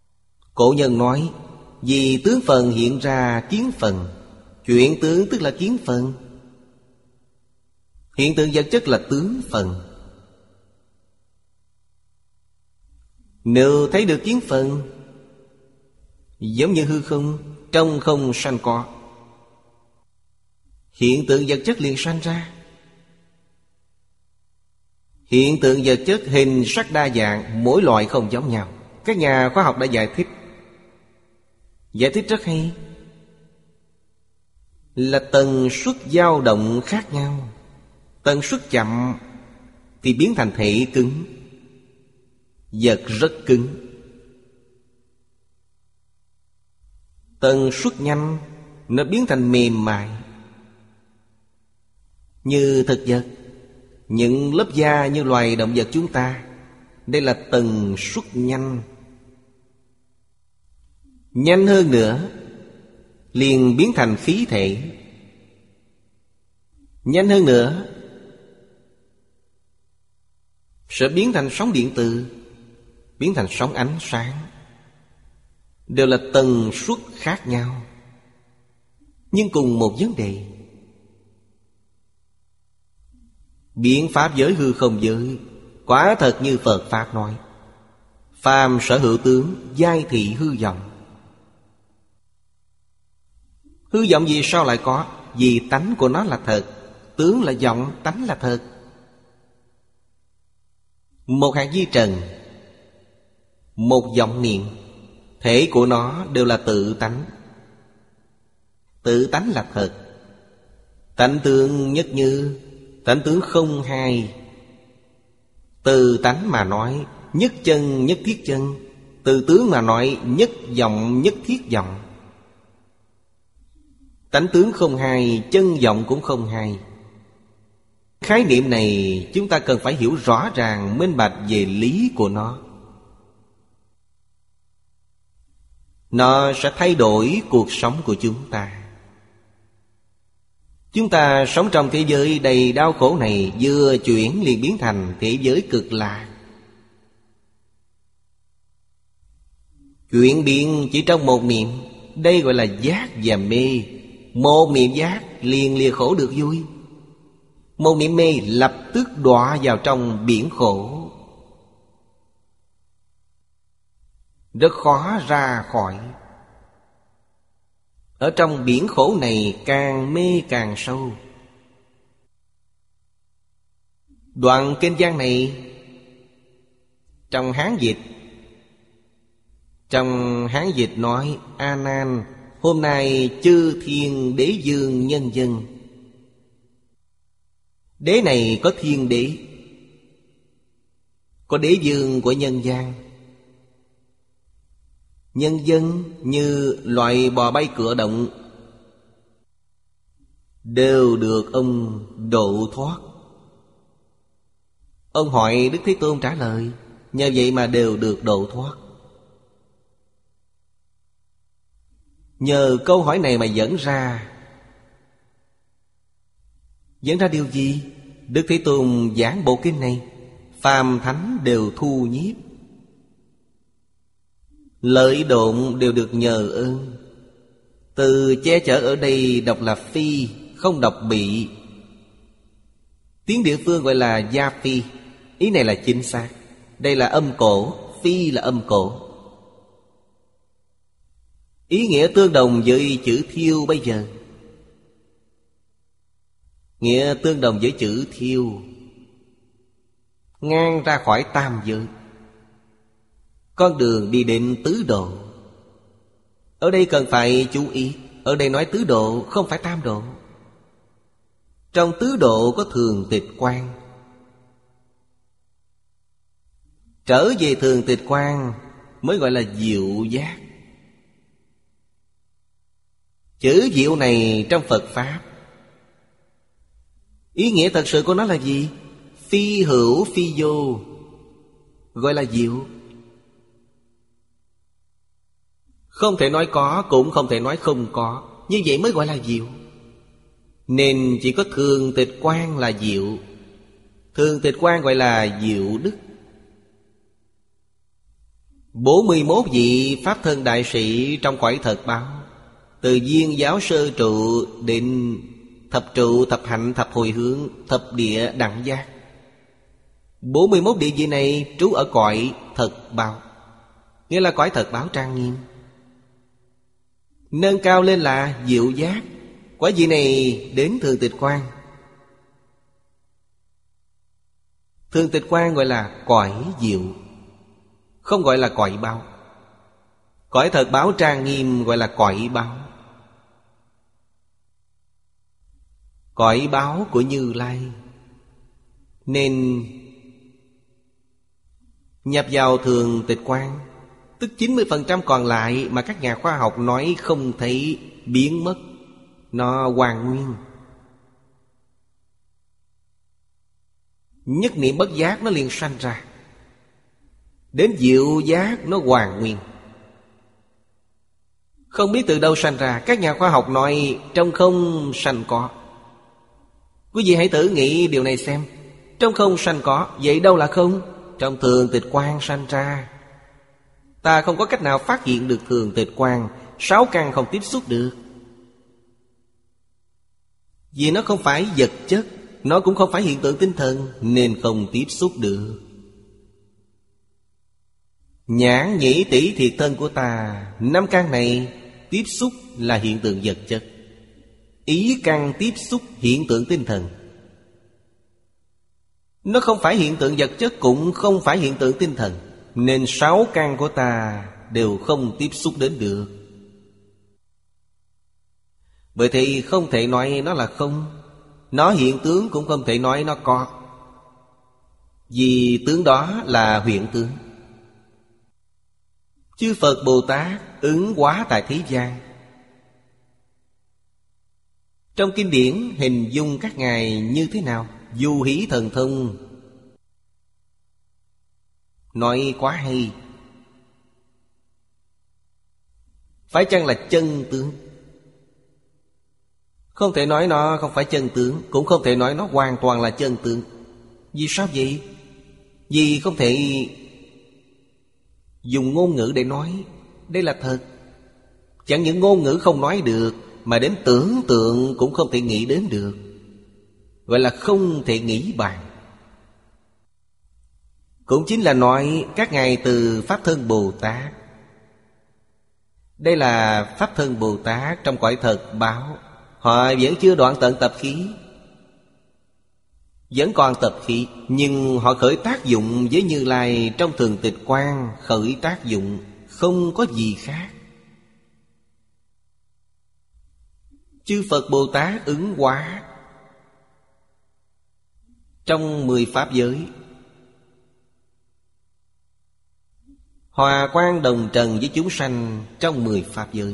Cổ nhân nói: vì tướng phần hiện ra kiến phần. Chuyển tướng tức là kiến phần. Hiện tượng vật chất là tướng phần. Nếu thấy được kiến phần, giống như hư không, trong không sanh có, hiện tượng vật chất liền sanh ra. Hiện tượng vật chất hình sắc đa dạng, mỗi loại không giống nhau. Các nhà khoa học đã giải thích rất hay, là tần suất dao động khác nhau. Tần suất chậm thì biến thành thể cứng, vật rất cứng. Tần suất nhanh nó biến thành mềm mại. Như thực vật, những lớp da như loài động vật chúng ta, đây là tần suất nhanh. Nhanh hơn nữa liền biến thành khí thể. Nhanh hơn nữa sẽ biến thành sóng điện từ, biến thành sóng ánh sáng. Đều là tần suất khác nhau, nhưng cùng một vấn đề. Biến pháp giới hư không giới, quả thật như Phật Pháp nói: phàm sở hữu tướng, giai thị hư vọng. Hư vọng vì sao lại có? Vì tánh của nó là thật. Tướng là vọng, tánh là thật. Một hạt vi trần, một vọng niệm, thể của nó đều là tự tánh. Tự tánh là thật. Tánh tướng nhất như, tánh tướng không hai. Từ tánh mà nói nhất chân nhất thiết chân, từ tướng mà nói nhất vọng nhất thiết vọng. Tánh tướng không hai, chân vọng cũng không hai. Khái niệm này chúng ta cần phải hiểu rõ ràng, minh bạch về lý của nó. Nó sẽ thay đổi cuộc sống của chúng ta. Chúng ta sống trong thế giới đầy đau khổ này, vừa chuyển liền biến thành thế giới cực lạc. Chuyển biến chỉ trong một niệm, đây gọi là giác và mê. Một niệm giác liền lìa khổ được vui. Một niệm mê lập tức đọa vào trong biển khổ, rất khó ra khỏi. Ở trong biển khổ này càng mê càng sâu. Đoạn kinh văn này trong Hán dịch nói: A Nan, hôm nay chư thiên đế dương nhân dân. Đế này có thiên đế, có đế dương của nhân gian. Nhân dân như loại bò bay cựa động, đều được ông độ thoát. Ông hỏi Đức Thế Tôn trả lời, nhờ vậy mà đều được độ thoát. Nhờ câu hỏi này mà dẫn ra điều gì? Đức Thế Tôn giảng bộ kinh này, phàm thánh đều thu nhiếp, lợi độn đều được nhờ ơn. Từ che chở ở đây đọc là phi, không đọc bị. Tiếng địa phương gọi là gia phi. Ý này là chính xác. Đây là âm cổ, phi là âm cổ. Ý nghĩa tương đồng với chữ thiêu bây giờ. Nghĩa tương đồng với chữ thiêu, ngang ra khỏi tam giới, con đường đi đến tứ độ. Ở đây cần phải chú ý, ở đây nói tứ độ không phải tam độ. Trong tứ độ có thường tịch quan. Trở về thường tịch quan mới gọi là diệu giác. Chữ diệu này trong Phật Pháp, ý nghĩa thật sự của nó là gì? Phi hữu phi vô, gọi là diệu. Không thể nói có, cũng không thể nói không có. Như vậy mới gọi là diệu. Nên chỉ có thường tịch quan là diệu. Thường tịch quan gọi là diệu đức. 41 vị Pháp thân đại sĩ trong cõi thật báo, từ viên giáo sơ trụ đến thập trụ, thập hạnh, thập hồi hướng, thập địa đẳng giác. 41 địa vị này trú ở cõi thật báo, nghĩa là cõi thật báo trang nghiêm. Nâng cao lên là diệu giác. Quả vị này đến thường tịch quan. Thường tịch quan gọi là cõi diệu, không gọi là cõi báo. Cõi thật báo trang nghiêm gọi là cõi báo. Cõi báo của Như Lai. Nên nhập vào thường tịch quan, tức 90% còn lại mà các nhà khoa học nói không thấy, biến mất, nó hoàn nguyên. Nhất niệm bất giác nó liền sanh ra. Đến diệu giác nó hoàn nguyên, không biết từ đâu sanh ra. Các nhà khoa học nói trong không sanh có. Quý vị hãy thử nghĩ điều này xem. Trong không sanh có, vậy đâu là không? Trong thường tịch quan sanh ra. Ta không có cách nào phát hiện được thường tịch quan, 6 căn không tiếp xúc được. Vì nó không phải vật chất, nó cũng không phải hiện tượng tinh thần, nên không tiếp xúc được. Nhãn nhĩ tỷ thiệt thân của ta, 5 căn này tiếp xúc là hiện tượng vật chất, ý căn tiếp xúc hiện tượng tinh thần. Nó không phải hiện tượng vật chất, cũng không phải hiện tượng tinh thần, nên 6 căn của ta đều không tiếp xúc đến được. Bởi thì không thể nói nó là không. Nó hiện tướng cũng không thể nói nó có, vì tướng đó là huyễn tướng. Chư Phật Bồ Tát ứng hóa tại thế gian. Trong kinh điển hình dung các ngài như thế nào? Du hí thần thông, nói quá hay. Phải chăng là chân tướng? Không thể nói nó không phải chân tướng, cũng không thể nói nó hoàn toàn là chân tướng. Vì sao vậy? Vì không thể dùng ngôn ngữ để nói đây là thật. Chẳng những ngôn ngữ không nói được, mà đến tưởng tượng cũng không thể nghĩ đến được, gọi là không thể nghĩ bàn. Cũng chính là nói các ngài từ Pháp thân Bồ Tát. Đây là Pháp thân Bồ Tát trong cõi thật báo. Họ vẫn chưa đoạn tận tập khí, vẫn còn tập khí, nhưng họ khởi tác dụng với Như Lai trong thường tịch quan. Khởi tác dụng không có gì khác. Chư Phật Bồ Tát ứng hóa trong 10 pháp giới, hòa quang đồng trần với chúng sanh trong 10 pháp giới.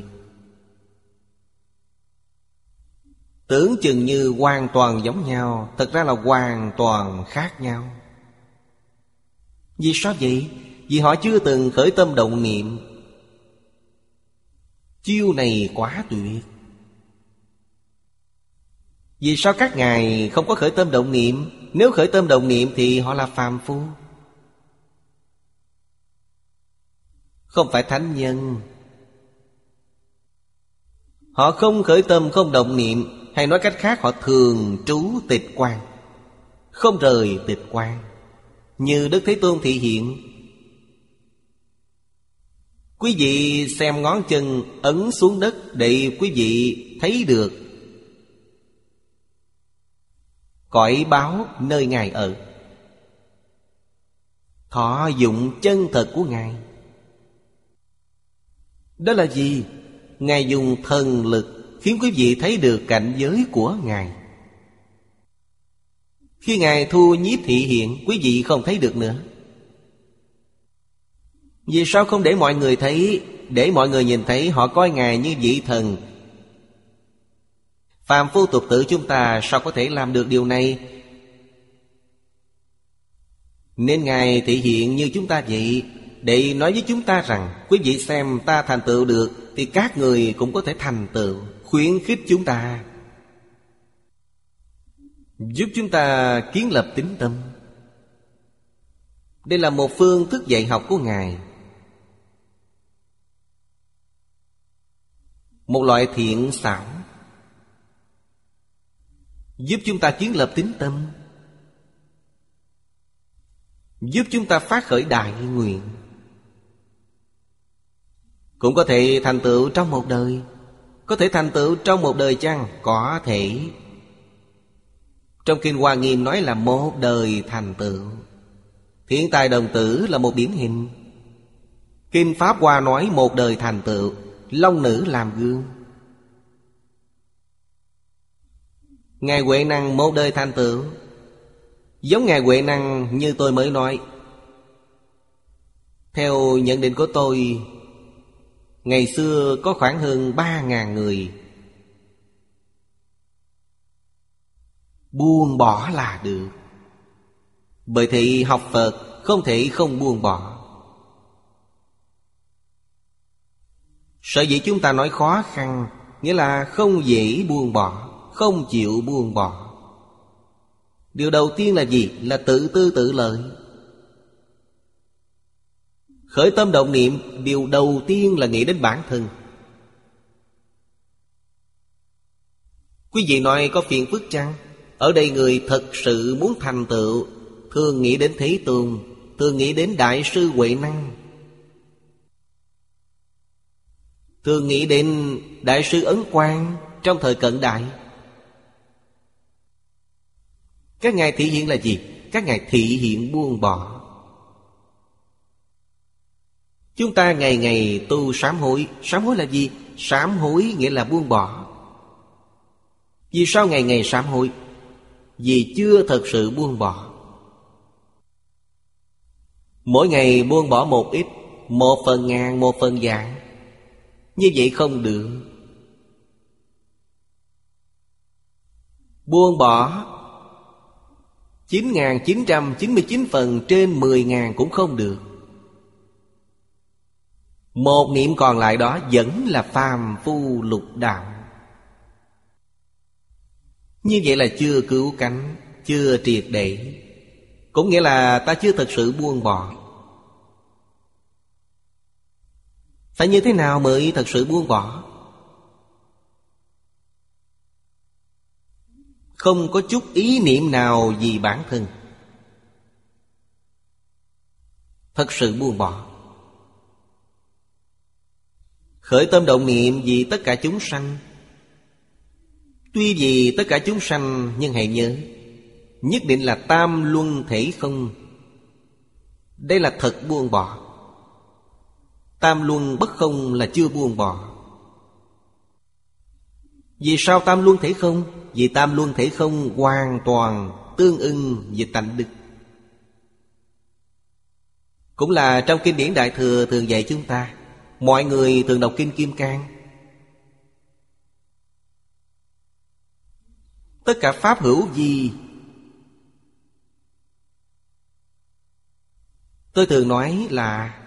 Tưởng chừng như hoàn toàn giống nhau, thật ra là hoàn toàn khác nhau. Vì sao vậy? Vì họ chưa từng khởi tâm động niệm. Chiêu này quá tuyệt. Vì sao các ngài không có khởi tâm động niệm? Nếu khởi tâm động niệm thì họ là phàm phu, không phải thánh nhân. Họ không khởi tâm không động niệm, hay nói cách khác, họ thường trú tịch quan, không rời tịch quan. Như Đức Thế Tôn thị hiện. Quý vị xem ngón chân ấn xuống đất để quý vị thấy được cõi báo nơi Ngài ở, thọ dụng chân thật của Ngài. Đó là gì? Ngài dùng thần lực khiến quý vị thấy được cảnh giới của Ngài. Khi Ngài thu nhiếp thị hiện, quý vị không thấy được nữa. Vì sao không để mọi người thấy? Để mọi người nhìn thấy, họ coi Ngài như vị thần. Phàm phu tục tử chúng ta sao có thể làm được điều này? Nên Ngài thị hiện như chúng ta vậy, để nói với chúng ta rằng quý vị xem ta thành tựu được thì các người cũng có thể thành tựu, khuyến khích chúng ta, giúp chúng ta kiến lập tín tâm. Đây là một phương thức dạy học của Ngài. một loại thiện xảo, giúp chúng ta kiến lập tín tâm, giúp chúng ta phát khởi đại nguyện. Cũng có thể thành tựu trong một đời. Có thể thành tựu trong một đời chăng? Có thể. Trong Kinh Hoa Nghiêm nói là một đời thành tựu. Thiện tài đồng tử là một điển hình. Kinh Pháp Hoa nói một đời thành tựu, long nữ làm gương. Ngài Huệ Năng một đời thành tựu. Giống Ngài Huệ Năng như tôi mới nói. Theo nhận định của tôi, ngày xưa có khoảng hơn 3.000 người buông bỏ là được. Bởi thì học Phật không thể không buông bỏ. Sở dĩ chúng ta nói khó khăn, nghĩa là không dễ buông bỏ, không chịu buông bỏ. Điều đầu tiên là gì? Là tự tư tự lợi. Khởi tâm động niệm, điều đầu tiên là nghĩ đến bản thân. Quý vị nói có phiền phức chăng? Ở đây người thật sự muốn thành tựu, thường nghĩ đến Thế Tôn, thường nghĩ đến Đại sư Huệ Năng, thường nghĩ đến Đại sư Ấn Quang trong thời cận đại. Các ngài thị hiện là gì? Các ngài thị hiện buông bỏ. Chúng ta ngày ngày tu sám hối. Sám hối là gì? Sám hối nghĩa là buông bỏ. Vì sao ngày ngày sám hối? Vì chưa thật sự buông bỏ. Mỗi ngày buông bỏ một ít, 1/1000, 1/vạn. Như vậy không được. Buông bỏ 9.999 phần trên 10.000 cũng không được. Một niệm còn lại đó vẫn là phàm phu lục đạo. Như vậy là chưa cứu cánh, chưa triệt để. Cũng nghĩa là ta chưa thật sự buông bỏ. Phải như thế nào mới thật sự buông bỏ? Không có chút ý niệm nào vì bản thân. Thật sự buông bỏ. Khởi tâm động niệm vì tất cả chúng sanh. Tuy vì tất cả chúng sanh, nhưng hãy nhớ, nhất định là tam luân thể không. Đây là thật buông bỏ. Tam luân bất không là chưa buông bỏ. Vì sao tam luân thể không? Vì tam luân thể không hoàn toàn tương ưng về tánh đức. Cũng là trong kinh điển Đại Thừa thường dạy chúng ta. Mọi người thường đọc kinh Kim Cang. Tất cả pháp hữu vi. Tôi thường nói là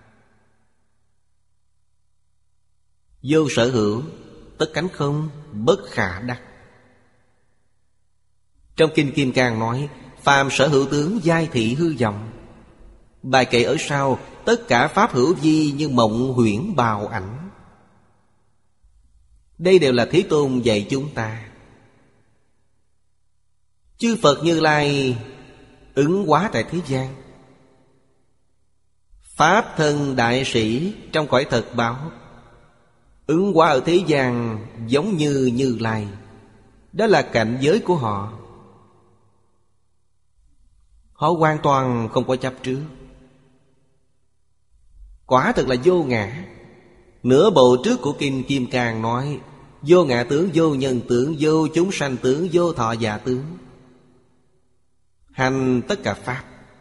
vô sở hữu, tất cánh không, bất khả đắc. Trong kinh Kim Cang nói phàm sở hữu tướng giai thị hư vọng. Bài kệ ở sau, tất cả pháp hữu vi như mộng huyễn bào ảnh. Đây đều là Thế Tôn dạy chúng ta. Chư Phật Như Lai ứng hóa tại thế gian. Pháp thân đại sĩ trong cõi thật báo ứng hóa ở thế gian giống như Như Lai. Đó là cảnh giới của họ. Họ hoàn toàn không có chấp trước. Quả thực là vô ngã. Nửa bộ trước của kinh Kim Cang nói vô ngã tướng, vô nhân tướng, vô chúng sanh tướng, vô thọ già tướng. Hành tất cả pháp,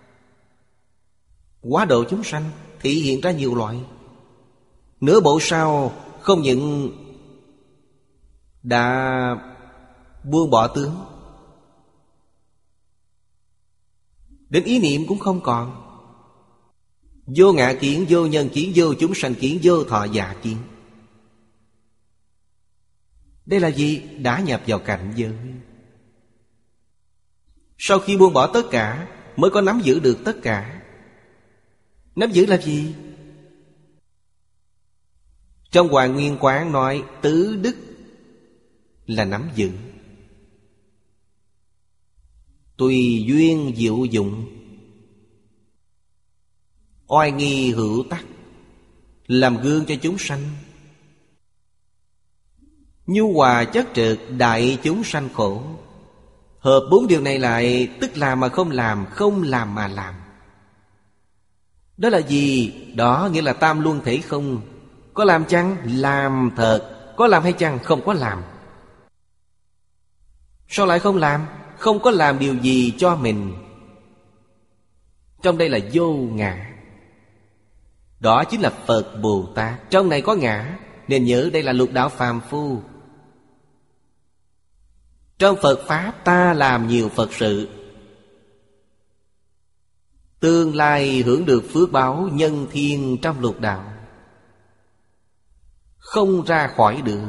hóa độ chúng sanh, thị hiện ra nhiều loại. Nửa bộ sau không những đã buông bỏ tướng, đến ý niệm cũng không còn. Vô ngã kiến, vô nhân kiến, vô chúng sanh kiến, vô thọ già kiến. Đây là gì? Đã nhập vào cảnh giới. Sau khi buông bỏ tất cả mới có nắm giữ được tất cả. Nắm giữ là gì? Trong Hoàng Nguyên Quán nói tứ đức là nắm giữ. Tùy duyên diệu dụng, oai nghi hữu tắc, làm gương cho chúng sanh. Nhu hòa chất trực, đại chúng sanh khổ. Hợp bốn điều này lại, tức làm mà không làm, không làm mà làm. Đó là gì? Đó nghĩa là tam luân thể không. Có làm chăng? Làm thật. Có làm hay chăng? Không có làm. Sao lại không làm? Không có làm điều gì cho mình. Trong đây là vô ngã. Đó chính là Phật Bồ Tát. Trong này có ngã, nên nhớ đây là lục đạo phàm phu. Trong Phật Pháp ta làm nhiều Phật sự, tương lai hưởng được phước báo nhân thiên trong lục đạo, không ra khỏi được.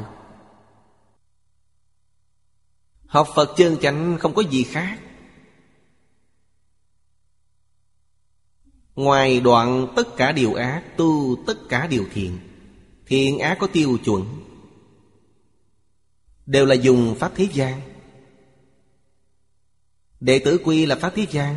Học Phật chân chánh không có gì khác. Ngoài đoạn tất cả điều ác, tu tất cả điều thiện. Thiện ác có tiêu chuẩn, đều là dùng pháp thế gian. Đệ tử quy là pháp thế gian.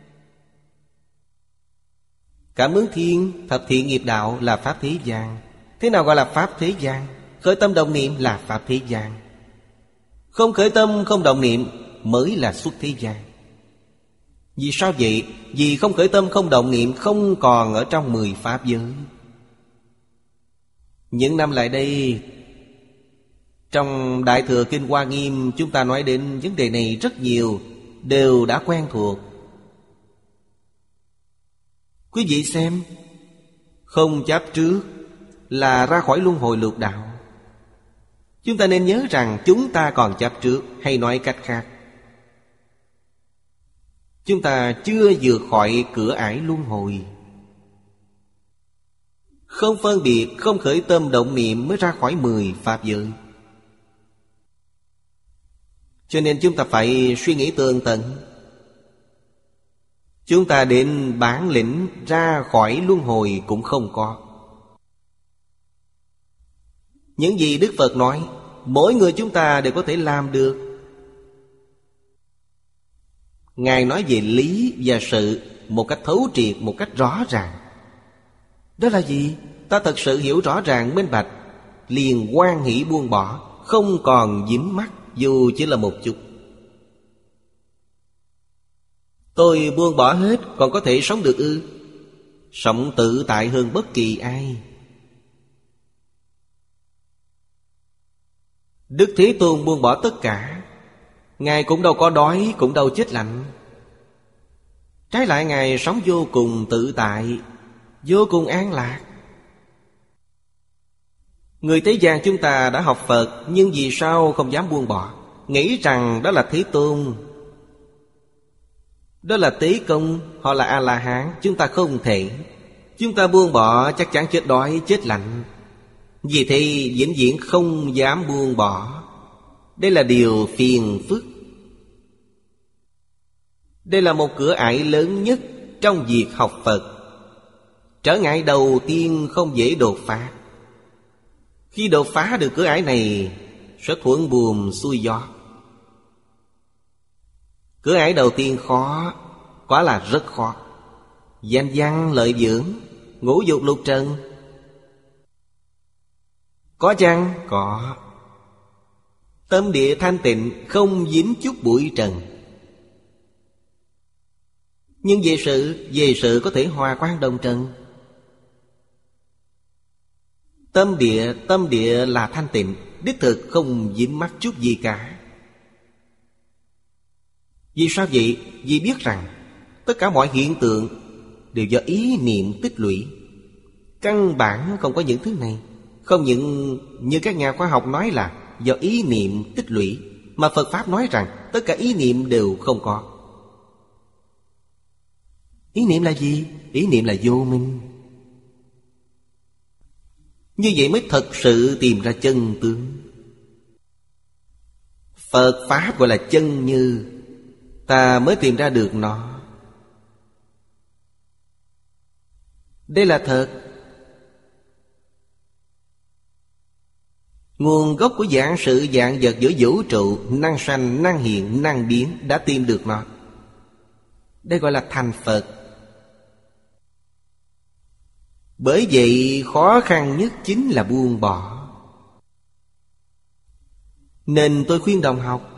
Cảm ứng thiên, thập thiện nghiệp đạo là pháp thế gian. Thế nào gọi là pháp thế gian? Khởi tâm động niệm là pháp thế gian. Không khởi tâm không động niệm mới là xuất thế gian. Vì sao vậy? Vì không khởi tâm không động niệm không còn ở trong 10 pháp giới. Những năm lại đây, trong Đại Thừa Kinh Hoa Nghiêm, chúng ta nói đến vấn đề này rất nhiều, đều đã quen thuộc. Quý vị xem, không chấp trước là ra khỏi luân hồi lục đạo. Chúng ta nên nhớ rằng chúng ta còn chấp trước. Hay nói cách khác, chúng ta chưa vượt khỏi cửa ải luân hồi. Không phân biệt, không khởi tâm động niệm mới ra khỏi 10 pháp giới. Cho nên chúng ta phải suy nghĩ tường tận. Chúng ta đến bản lĩnh ra khỏi luân hồi cũng không có. Những gì Đức Phật nói, mỗi người chúng ta đều có thể làm được. Ngài nói về lý và sự một cách thấu triệt, một cách rõ ràng. Đó là gì? Ta thật sự hiểu rõ ràng minh bạch, liền hoan hỷ buông bỏ, không còn dính mắc dù chỉ là một chút. Tôi buông bỏ hết còn có thể sống được ư? Sống tự tại hơn bất kỳ ai. Đức Thế Tôn buông bỏ tất cả, Ngài cũng đâu có đói, cũng đâu chết lạnh. Trái lại Ngài sống vô cùng tự tại, vô cùng an lạc. Người thế gian chúng ta đã học Phật, nhưng vì sao không dám buông bỏ? Nghĩ rằng đó là Thế Tôn, đó là Tế Công, họ là A-la-hán. Chúng ta không thể. Chúng ta buông bỏ chắc chắn chết đói, chết lạnh. Vì thế vĩnh viễn không dám buông bỏ. Đây là điều phiền phức. Đây là một cửa ải lớn nhất trong việc học Phật. Trở ngại đầu tiên không dễ đột phá. Khi đột phá được cửa ải này, sẽ thuận buồm xuôi gió. Cửa ải đầu tiên khó, quả là rất khó. Danh văn lợi dưỡng, ngũ dục lục trần. Có chăng? Có. Tâm địa thanh tịnh, không dính chút bụi trần. Nhưng về sự có thể hòa quan đồng trần. Tâm địa là thanh tịnh, đích thực không dính mắc chút gì cả. Vì sao vậy? Vì biết rằng tất cả mọi hiện tượng đều do ý niệm tích lũy. Căn bản không có những thứ này. Không những như các nhà khoa học nói là do ý niệm tích lũy, mà Phật Pháp nói rằng tất cả ý niệm đều không có. Ý niệm là gì? Ý niệm là vô minh. Như vậy mới thật sự tìm ra chân tướng. Phật Pháp gọi là chân như, ta mới tìm ra được nó. Đây là thật. Nguồn gốc của vạn sự vạn vật giữa vũ trụ, năng sanh, năng hiện, năng biến, đã tìm được nó. Đây gọi là thành Phật. Bởi vậy khó khăn nhất chính là buông bỏ. Nên tôi khuyên đồng học,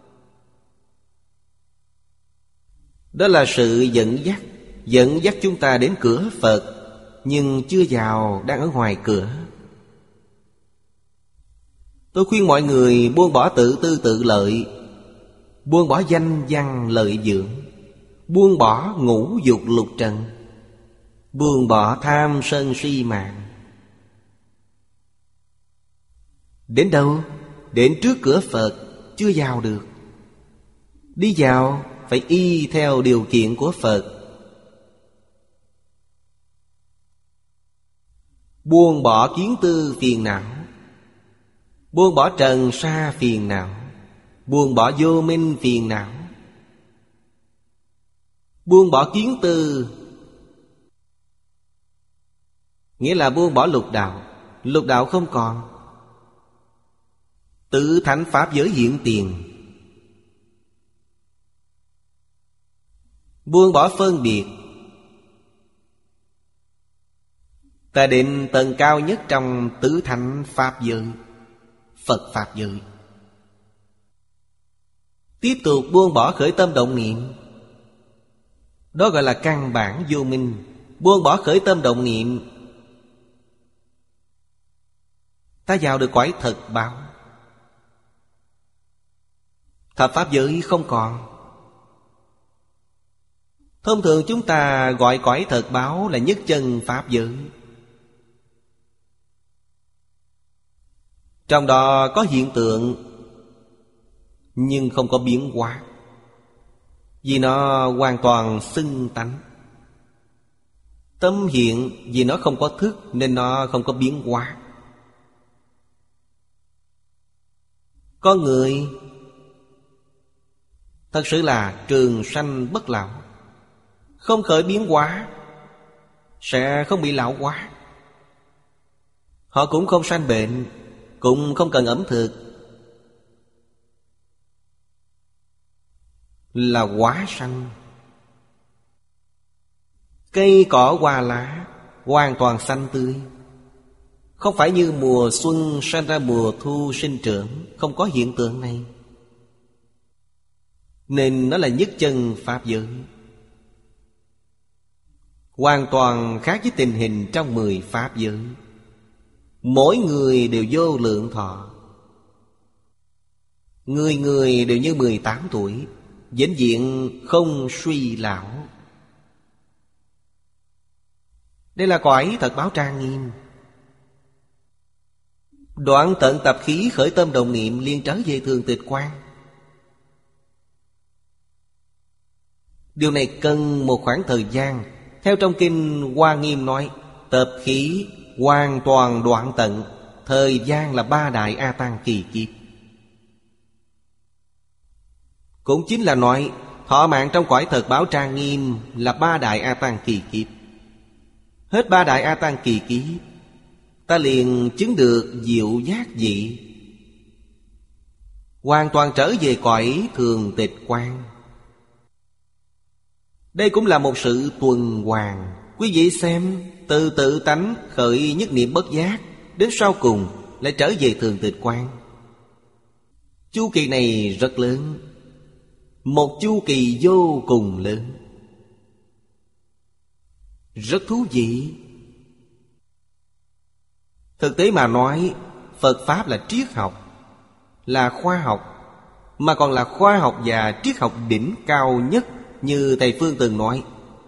đó là sự dẫn dắt chúng ta đến cửa Phật, nhưng chưa vào, đang ở ngoài cửa. Tôi khuyên mọi người buông bỏ tự tư tự lợi, buông bỏ danh văn lợi dưỡng, buông bỏ ngũ dục lục trần, buông bỏ tham sân si mạng. Đến đâu? Đến trước cửa Phật, chưa vào được. Đi vào phải y theo điều kiện của Phật. Buông bỏ kiến tư phiền não, buông bỏ trần sa phiền não, buông bỏ vô minh phiền não. Buông bỏ kiến tư nghĩa là buông bỏ lục đạo. Lục đạo không còn, tự thánh pháp giới hiện tiền. Buông bỏ phân biệt. Ta định tầng cao nhất trong tứ thánh pháp giới, Phật pháp giới. Tiếp tục buông bỏ khởi tâm động niệm. Đó gọi là căn bản vô minh. Buông bỏ khởi tâm động niệm, ta vào được cõi thật báo. Thập pháp giới không còn. Thông thường chúng ta gọi cõi thật báo là nhất chân pháp giới. Trong đó có hiện tượng, nhưng không có biến hóa, vì nó hoàn toàn xưng tánh. Tâm hiện vì nó không có thức, nên nó không có biến hóa. Con người thật sự là trường sanh bất lão, không khởi biến hóa, sẽ không bị lão hóa. Họ cũng không sanh bệnh, cũng không cần ẩm thực, là hóa sanh. Cây cỏ hoa lá hoàn toàn xanh tươi, không phải như mùa xuân sanh ra mùa thu sinh trưởng. Không có hiện tượng này, nên nó là nhất chân pháp giới, hoàn toàn khác với tình hình trong 10 pháp giới. Mỗi người đều vô lượng thọ, người người đều như 18 tuổi, vĩnh viễn không suy lão. Đây là cõi thật báo trang nghiêm. Đoạn tận tập khí khởi tâm đồng niệm, liền trở về thường tịch quan. Điều này cần một khoảng thời gian. Theo trong kinh Hoa Nghiêm nói, tập khí hoàn toàn đoạn tận, thời gian là 3 đại A Tăng kỳ kiếp. Cũng chính là nói thọ mạng trong cõi thật báo trang nghiêm là 3 đại A Tăng kỳ kiếp. Hết 3 đại A Tăng kỳ kiếp, ta liền chứng được diệu giác vị, hoàn toàn trở về cõi thường tịch quan. Đây cũng là một sự tuần hoàn. Quý vị xem, từ tự tánh khởi nhất niệm bất giác, đến sau cùng lại trở về thường tịch quan. Chu kỳ này rất lớn, một chu kỳ vô cùng lớn, rất thú vị. Thực tế mà nói, Phật Pháp là triết học, là khoa học, mà còn là khoa học và triết học đỉnh cao nhất. Như Thầy Phương từng nói,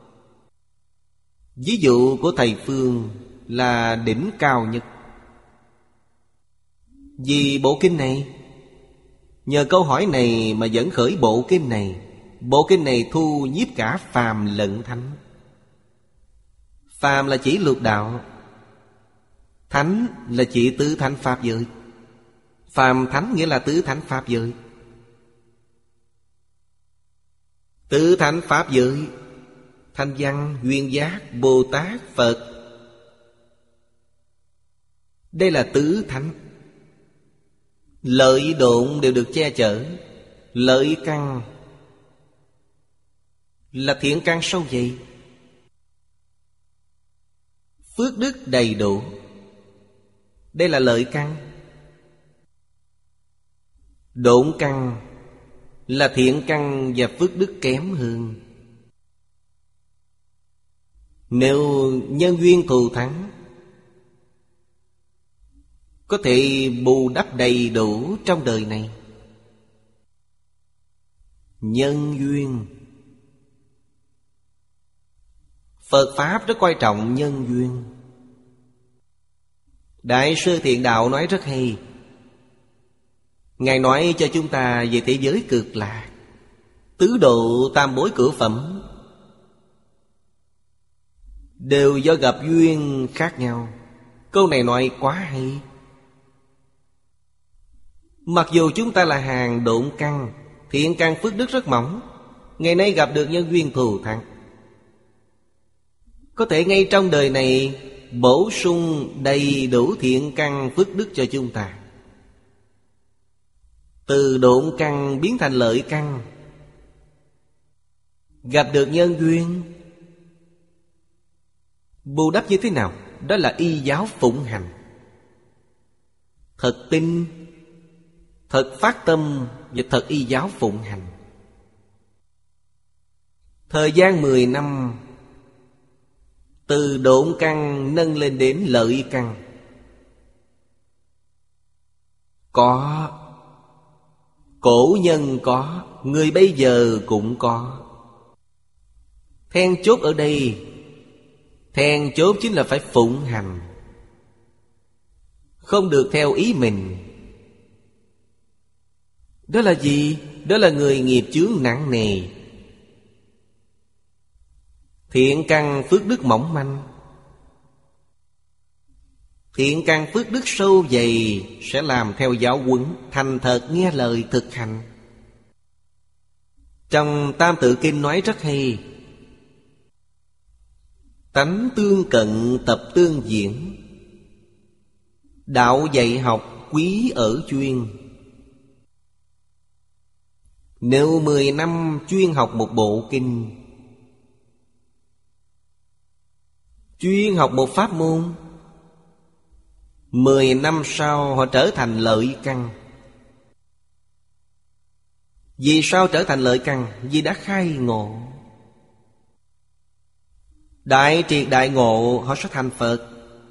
ví dụ của Thầy Phương là đỉnh cao nhất. Vì bộ kinh này, nhờ câu hỏi này mà dẫn khởi bộ kinh này. Bộ kinh này thu nhiếp cả phàm lẫn thánh. Phàm là chỉ lục đạo, thánh là chỉ tứ thánh pháp giới. Phàm thánh nghĩa là tứ thánh pháp giới. Tứ thánh pháp giới, Thanh Văn, Duyên Giác, Bồ Tát, Phật, đây là tứ thánh. Lợi độn đều được che chở. Lợi căn là thiện căn sâu dày, phước đức đầy đủ. Đây là lợi căn. Độn căn là thiện căn và phước đức kém hơn. Nếu nhân duyên thù thắng, có thể bù đắp đầy đủ trong đời này. Nhân duyên, Phật Pháp rất coi trọng nhân duyên. Đại sư Thiện Đạo nói rất hay. Ngài nói cho chúng ta về thế giới cực lạc, tứ độ tam bối cửu phẩm đều do gặp duyên khác nhau. Câu này nói quá hay. Mặc dù chúng ta là hàng độn căn, thiện căn phước đức rất mỏng, ngày nay gặp được nhân duyên thù thắng, có thể ngay trong đời này bổ sung đầy đủ thiện căn phước đức cho chúng ta. Từ độn căn biến thành lợi căn. Gặp được nhân duyên, bù đắp như thế nào? Đó là y giáo phụng hành. Thật tin, thật phát tâm và thật y giáo phụng hành. Thời gian 10 năm, từ độn căn nâng lên đến lợi căn. Có, cổ nhân có, người bây giờ cũng có. Then chốt ở đây, then chốt chính là phải phụng hành, không được theo ý mình. Đó là gì? Đó là người nghiệp chướng nặng nề, thiện căn phước đức mỏng manh. Thiện căn phước đức sâu dày sẽ làm theo giáo huấn, thành thật nghe lời thực hành. Trong Tam Tự Kinh nói rất hay: tánh tương cận tập tương diễn, đạo dạy học quý ở chuyên. Nếu 10 năm chuyên học một bộ kinh, chuyên học một pháp môn, 10 năm sau họ trở thành lợi căn. Vì sao trở thành lợi căn? Vì đã khai ngộ. Đại triệt đại ngộ, họ sẽ thành Phật.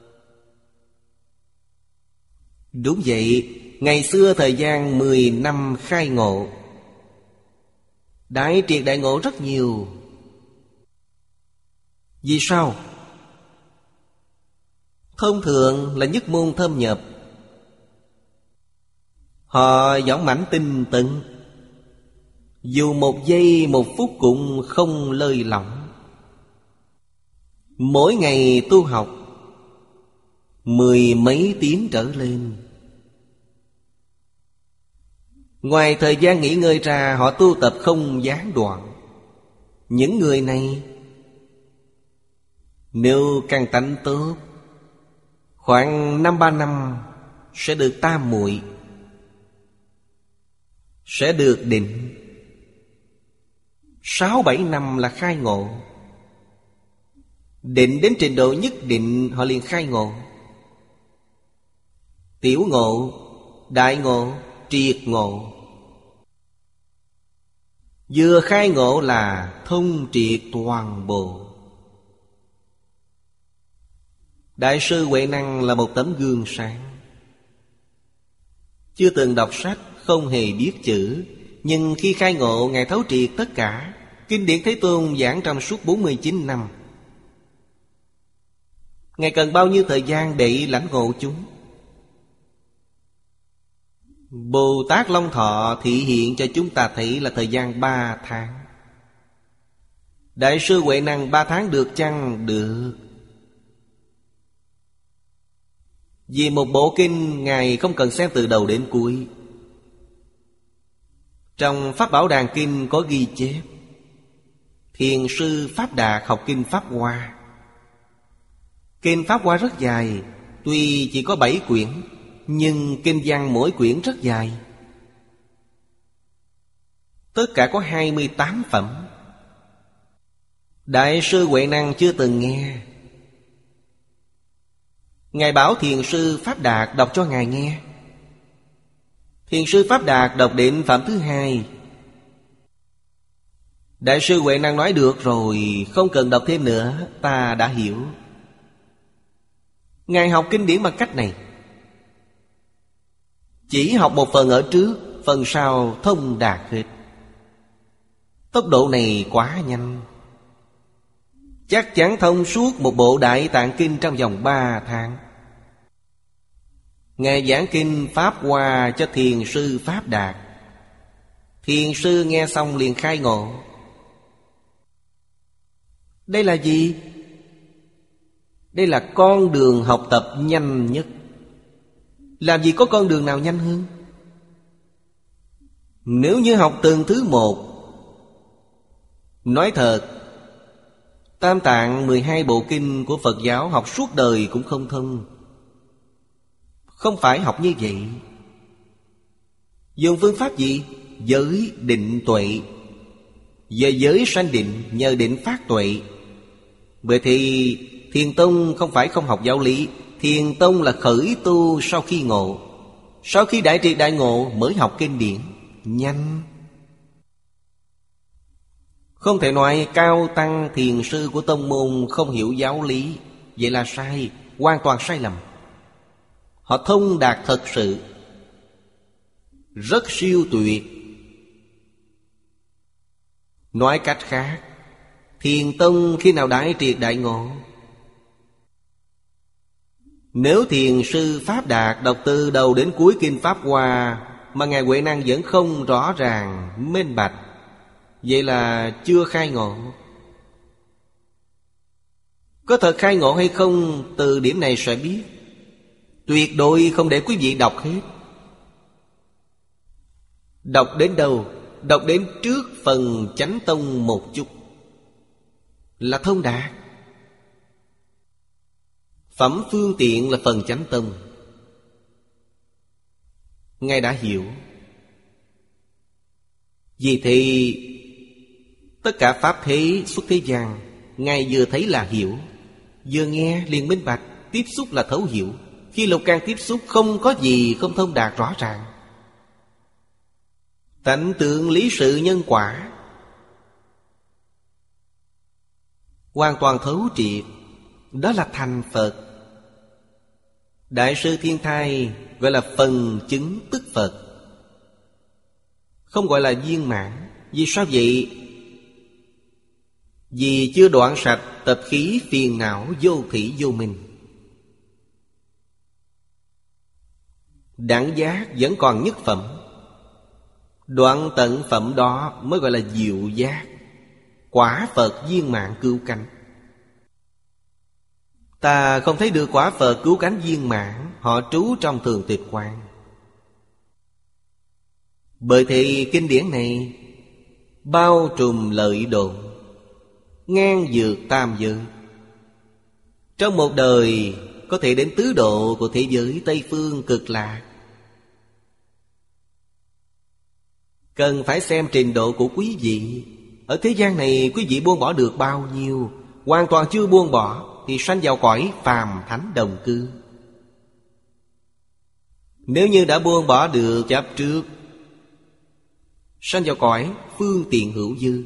Đúng vậy, ngày xưa thời gian 10 năm khai ngộ, đại triệt đại ngộ rất nhiều. Vì sao? Thông thường là nhất môn thâm nhập, họ dõng mãnh tinh tấn, dù một giây một phút cũng không lơi lỏng. Mỗi ngày tu học 10 mấy tiếng trở lên. Ngoài thời gian nghỉ ngơi ra, họ tu tập không gián đoạn. Những người này nếu căn tánh tốt, khoảng 5-3 năm sẽ được tam muội, sẽ được định. 6-7 năm là khai ngộ. Định đến trình độ nhất định họ liền khai ngộ. Tiểu ngộ, đại ngộ, triệt ngộ. Vừa khai ngộ là thông triệt toàn bộ. Đại sư Huệ Năng là một tấm gương sáng. Chưa từng đọc sách, không hề biết chữ, nhưng khi khai ngộ, Ngài thấu triệt tất cả. Kinh điển Thế Tôn giảng trong suốt 49 năm. Ngài cần bao nhiêu thời gian để lãnh ngộ chúng? Bồ Tát Long Thọ thị hiện cho chúng ta thấy là thời gian 3 tháng. Đại sư Huệ Năng 3 tháng được chăng? Được. Vì một bộ kinh Ngài không cần xem từ đầu đến cuối. Trong Pháp Bảo Đàn Kinh có ghi chép: Thiền sư Pháp Đạt học kinh Pháp Hoa. Kinh Pháp Hoa rất dài, tuy chỉ có 7 quyển, nhưng kinh văn mỗi quyển rất dài. Tất cả có 28 phẩm. Đại sư Huệ Năng chưa từng nghe. Ngài bảo Thiền sư Pháp Đạt đọc cho Ngài nghe. Thiền sư Pháp Đạt đọc đến phẩm thứ 2. Đại sư Huệ Năng nói được rồi, không cần đọc thêm nữa, ta đã hiểu. Ngài học kinh điển bằng cách này. Chỉ học một phần ở trước, phần sau thông đạt hết. Tốc độ này quá nhanh. Chắc chắn thông suốt một bộ Đại Tạng Kinh trong vòng 3 tháng. Ngài giảng kinh Pháp Hoa cho Thiền sư Pháp Đạt. Thiền sư nghe xong liền khai ngộ. Đây là gì? Đây là con đường học tập nhanh nhất. Làm gì có con đường nào nhanh hơn? Nếu như học từng thứ một, nói thật, Tam Tạng 12 bộ kinh của Phật giáo học suốt đời cũng không thông. Không phải học như vậy. Dùng phương pháp gì? Giới định tuệ. Về giới sanh định, nhờ định phát tuệ. Bởi thì Thiền Tông không phải không học giáo lý. Thiền Tông là khởi tu sau khi ngộ. Sau khi đại triệt đại ngộ mới học kinh điển. Nhanh. Không thể nói cao tăng thiền sư của tông môn không hiểu giáo lý. Vậy là sai, hoàn toàn sai lầm. Họ thông đạt thật sự, rất siêu tuyệt. Nói cách khác, Thiền Tông khi nào đại triệt đại ngộ? Nếu thiền sư Pháp Đạt đọc từ đầu đến cuối kinh Pháp Hoa mà Ngài Huệ Năng vẫn không rõ ràng, minh bạch, vậy là chưa khai ngộ. Có thật khai ngộ hay không, từ điểm này sẽ biết. Tuyệt đối không để quý vị đọc hết. Đọc đến đâu? Đọc đến trước phần Chánh Tông một chút là thông đạt. Phẩm phương tiện là phần Chánh Tông. Ngài đã hiểu. Vì thì tất cả pháp thế xuất thế gian, Ngài vừa thấy là hiểu, vừa nghe liền minh bạch, tiếp xúc là thấu hiểu. Khi lục căn tiếp xúc không có gì không thông đạt rõ ràng. Tánh tượng lý sự nhân quả hoàn toàn thấu triệt. Đó là thành Phật. Đại sư Thiên Thai gọi là phần chứng tức Phật, không gọi là viên mãn. Vì sao vậy? Vì chưa đoạn sạch tập khí phiền não vô thủy vô minh. Đẳng giác vẫn còn nhất phẩm. Đoạn tận phẩm đó mới gọi là diệu giác, quả Phật viên mãn cứu cánh. Ta không thấy được quả Phật cứu cánh viên mãn, họ trú trong thường tịch quan. Bởi thì kinh điển này bao trùm lợi độ, ngang vượt tam giới. Trong một đời có thể đến tứ độ của thế giới Tây Phương Cực Lạc. Cần phải xem trình độ của quý vị. Ở thế gian này quý vị buông bỏ được bao nhiêu? Hoàn toàn chưa buông bỏ thì sanh vào cõi phàm thánh đồng cư. Nếu như đã buông bỏ được chấp trước, sanh vào cõi phương tiện hữu dư.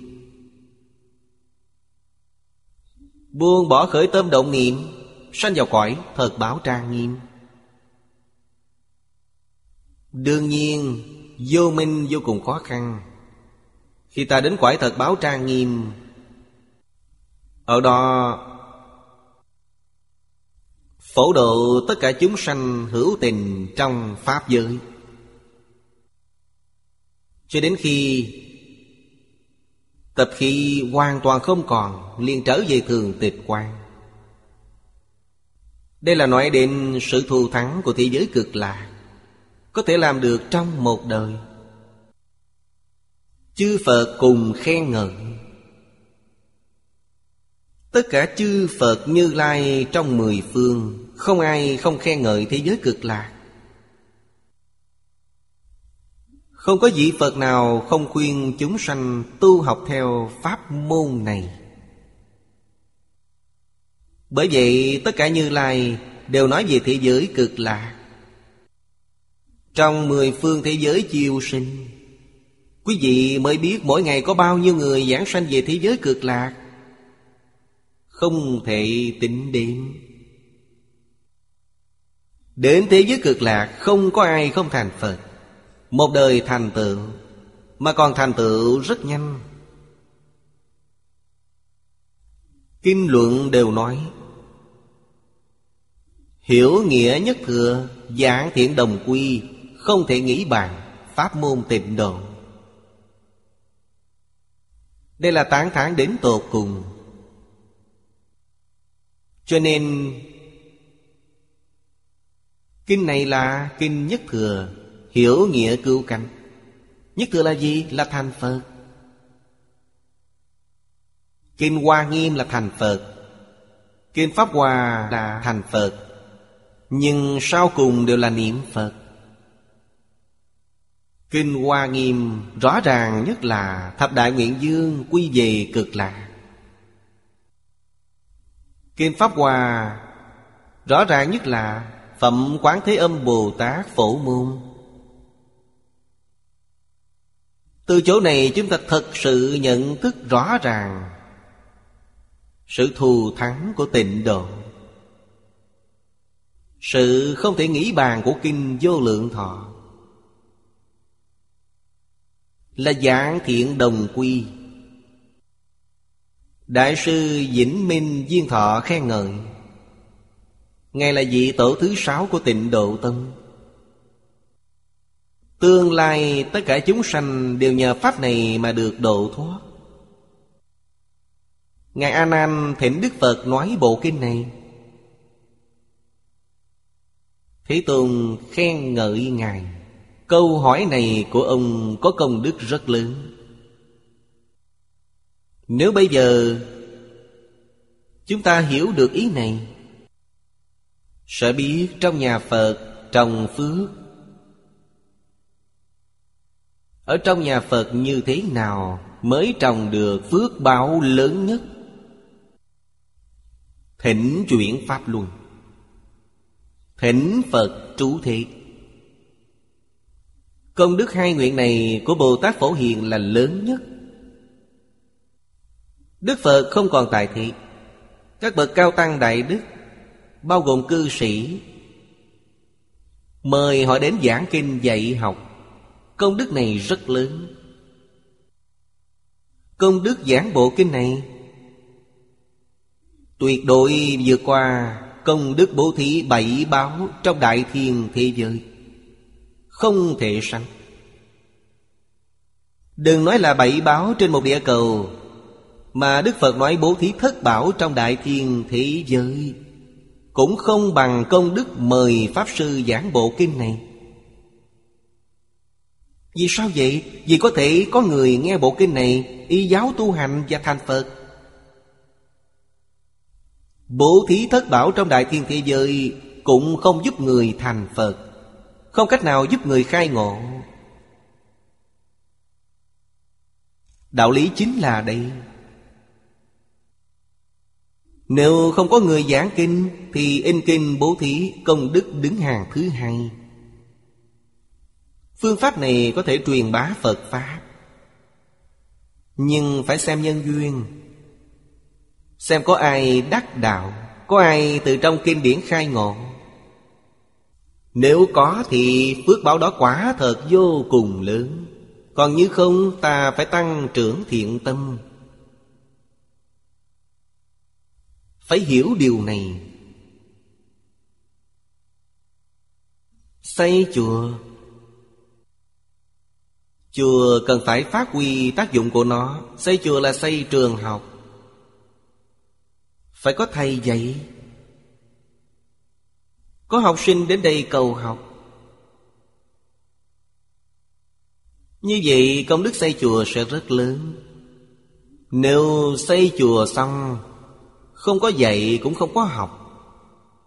Buông bỏ khởi tâm động niệm, sanh vào cõi thật báo trang nghiêm. Đương nhiên vô minh vô cùng khó khăn. Khi ta đến cõi thật báo trang nghiêm, ở đó phổ độ tất cả chúng sanh hữu tình trong pháp giới, cho đến khi tập khí hoàn toàn không còn, liền trở về thường tịch quan. Đây là nói đến sự thù thắng của thế giới Cực Lạc, có thể làm được trong một đời. Chư Phật cùng khen ngợi. Tất cả chư Phật Như Lai trong 10 phương, không ai không khen ngợi thế giới Cực Lạc. Không có vị Phật nào không khuyên chúng sanh tu học theo pháp môn này. Bởi vậy tất cả Như Lai đều nói về thế giới cực lạc. Trong 10 phương thế giới chiêu sinh, quý vị mới biết mỗi ngày có bao nhiêu người giảng sanh về thế giới cực lạc, không thể tính đến. Đến thế giới cực lạc không có ai không thành Phật. Một đời thành tựu, mà còn thành tựu rất nhanh. Kinh luận đều nói: hiểu nghĩa nhất thừa, giảng thiện đồng quy, không thể nghĩ bàn, pháp môn tịnh độ. Đây là tán thán đến tột cùng. Cho nên kinh này là kinh nhất thừa, hiểu nghĩa cứu cánh. Nhất thừa là gì? Là thành Phật. Kinh Hoa Nghiêm là thành Phật, kinh Pháp Hoa là thành Phật, nhưng sau cùng đều là niệm Phật. Kinh Hoa Nghiêm rõ ràng nhất là thập đại nguyện dương quy về cực lạc. Kinh Pháp Hoa rõ ràng nhất là Phẩm Quán Thế Âm Bồ Tát Phổ Môn. Từ chỗ này chúng ta thật sự nhận thức rõ ràng sự thù thắng của tịnh độ, sự không thể nghĩ bàn của kinh Vô Lượng Thọ. Là giảng thiện đồng quy. Đại sư Vĩnh Minh Duyên Thọ khen ngợi Ngài là vị tổ thứ 6 của Tịnh Độ Tông. Tương lai tất cả chúng sanh đều nhờ pháp này mà được độ thoát. Ngài A Nan thỉnh Đức Phật nói bộ kinh này. Thế Tôn khen ngợi Ngài. Câu hỏi này của ông có công đức rất lớn. Nếu bây giờ chúng ta hiểu được ý này, sẽ biết trong nhà Phật trồng phước. Ở trong nhà Phật như thế nào mới trồng được phước báo lớn nhất? Thỉnh chuyển Pháp Luân, thỉnh Phật trú thế. Công đức hai nguyện này của Bồ Tát Phổ Hiền là lớn nhất. Đức Phật không còn tại thế, các bậc cao tăng đại đức, bao gồm cư sĩ, mời họ đến giảng kinh dạy học. Công đức này rất lớn. Công đức giảng bộ kinh này tuyệt đối vượt qua công đức bố thí 7 báo trong đại thiên thế giới, không thể sánh. Đừng nói là 7 báo trên một địa cầu, mà Đức Phật nói bố thí thất bảo trong đại thiên thế giới cũng không bằng công đức mời Pháp Sư giảng bộ kinh này. Vì sao vậy? Vì có thể có người nghe bộ kinh này y giáo tu hành và thành Phật. Bố thí thất bảo trong đại thiên thế giới cũng không giúp người thành Phật, không cách nào giúp người khai ngộ. Đạo lý chính là đây. Nếu không có người giảng kinh thì in kinh bố thí công đức đứng hàng thứ 2. Phương pháp này có thể truyền bá Phật Pháp, nhưng phải xem nhân duyên, xem có ai đắc đạo, có ai từ trong kinh điển khai ngộ. Nếu có thì phước báo đó quả thật vô cùng lớn. Còn như không, ta phải tăng trưởng thiện tâm. Phải hiểu điều này. Xây chùa, chùa cần phải phát huy tác dụng của nó. Xây chùa là xây trường học, phải có thầy dạy, có học sinh đến đây cầu học. Như vậy công đức xây chùa sẽ rất lớn. Nếu xây chùa xong không có dạy cũng không có học,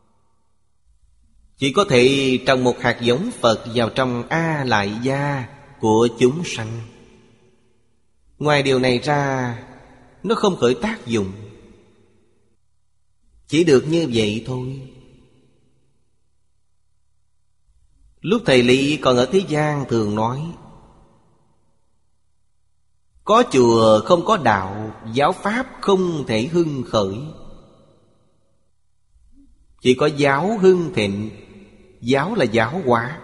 chỉ có thể trồng một hạt giống Phật vào trong A Lại Gia, của chúng sanh. Ngoài điều này ra, nó không khởi tác dụng. Chỉ được như vậy thôi. Lúc thầy Lý còn ở thế gian thường nói, có chùa không có đạo, giáo pháp không thể hưng khởi. Chỉ có giáo hưng thịnh. Giáo là giáo hóa,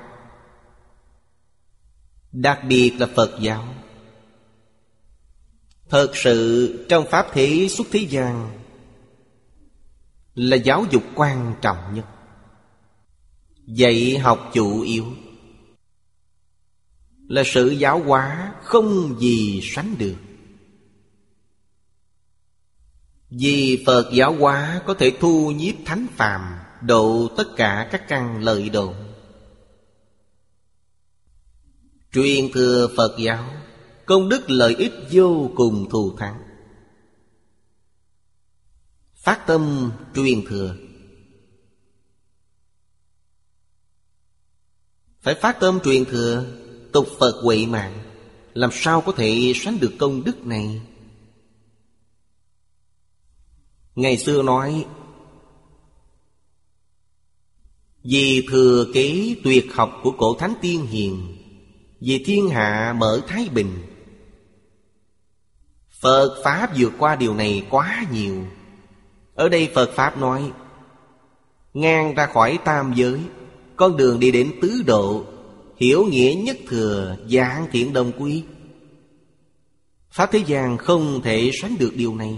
đặc biệt là Phật giáo. Thật sự trong pháp thế xuất thế gian là giáo dục quan trọng nhất. Dạy học chủ yếu là sự giáo hóa không gì sánh được. Vì Phật giáo hóa có thể thu nhiếp thánh phàm, độ tất cả các căn lợi độ. Truyền thừa Phật giáo, công đức lợi ích vô cùng thù thắng. Phát tâm truyền thừa, phải phát tâm truyền thừa, tục Phật huệ mạng, làm sao có thể sánh được công đức này? Ngày xưa nói, vì thừa kế tuyệt học của cổ thánh tiên hiền, vì thiên hạ mở thái bình. Phật Pháp vượt qua điều này quá nhiều. Ở đây Phật Pháp nói, ngang ra khỏi tam giới, con đường đi đến tứ độ, hiểu nghĩa nhất thừa, dạng thiện đồng quy. Pháp thế gian không thể sánh được điều này.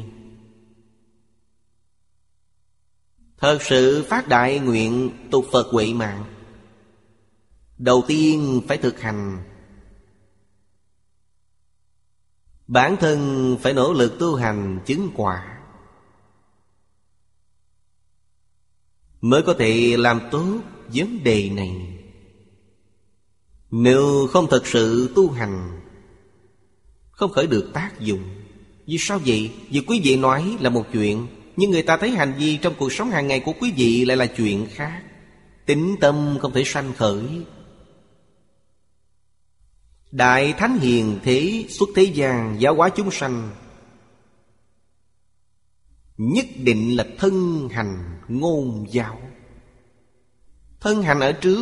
Thật sự phát đại nguyện tục Phật huệ mạng, đầu tiên phải thực hành. Bản thân phải nỗ lực tu hành chứng quả, mới có thể làm tốt vấn đề này. Nếu không thật sự tu hành, không khởi được tác dụng. Vì sao vậy? Vì quý vị nói là một chuyện, nhưng người ta thấy hành vi trong cuộc sống hàng ngày của quý vị lại là chuyện khác. Tín tâm không thể sanh khởi. Đại Thánh Hiền Thế xuất thế gian giáo hóa chúng sanh, nhất định là thân hành ngôn giáo. Thân hành ở trước,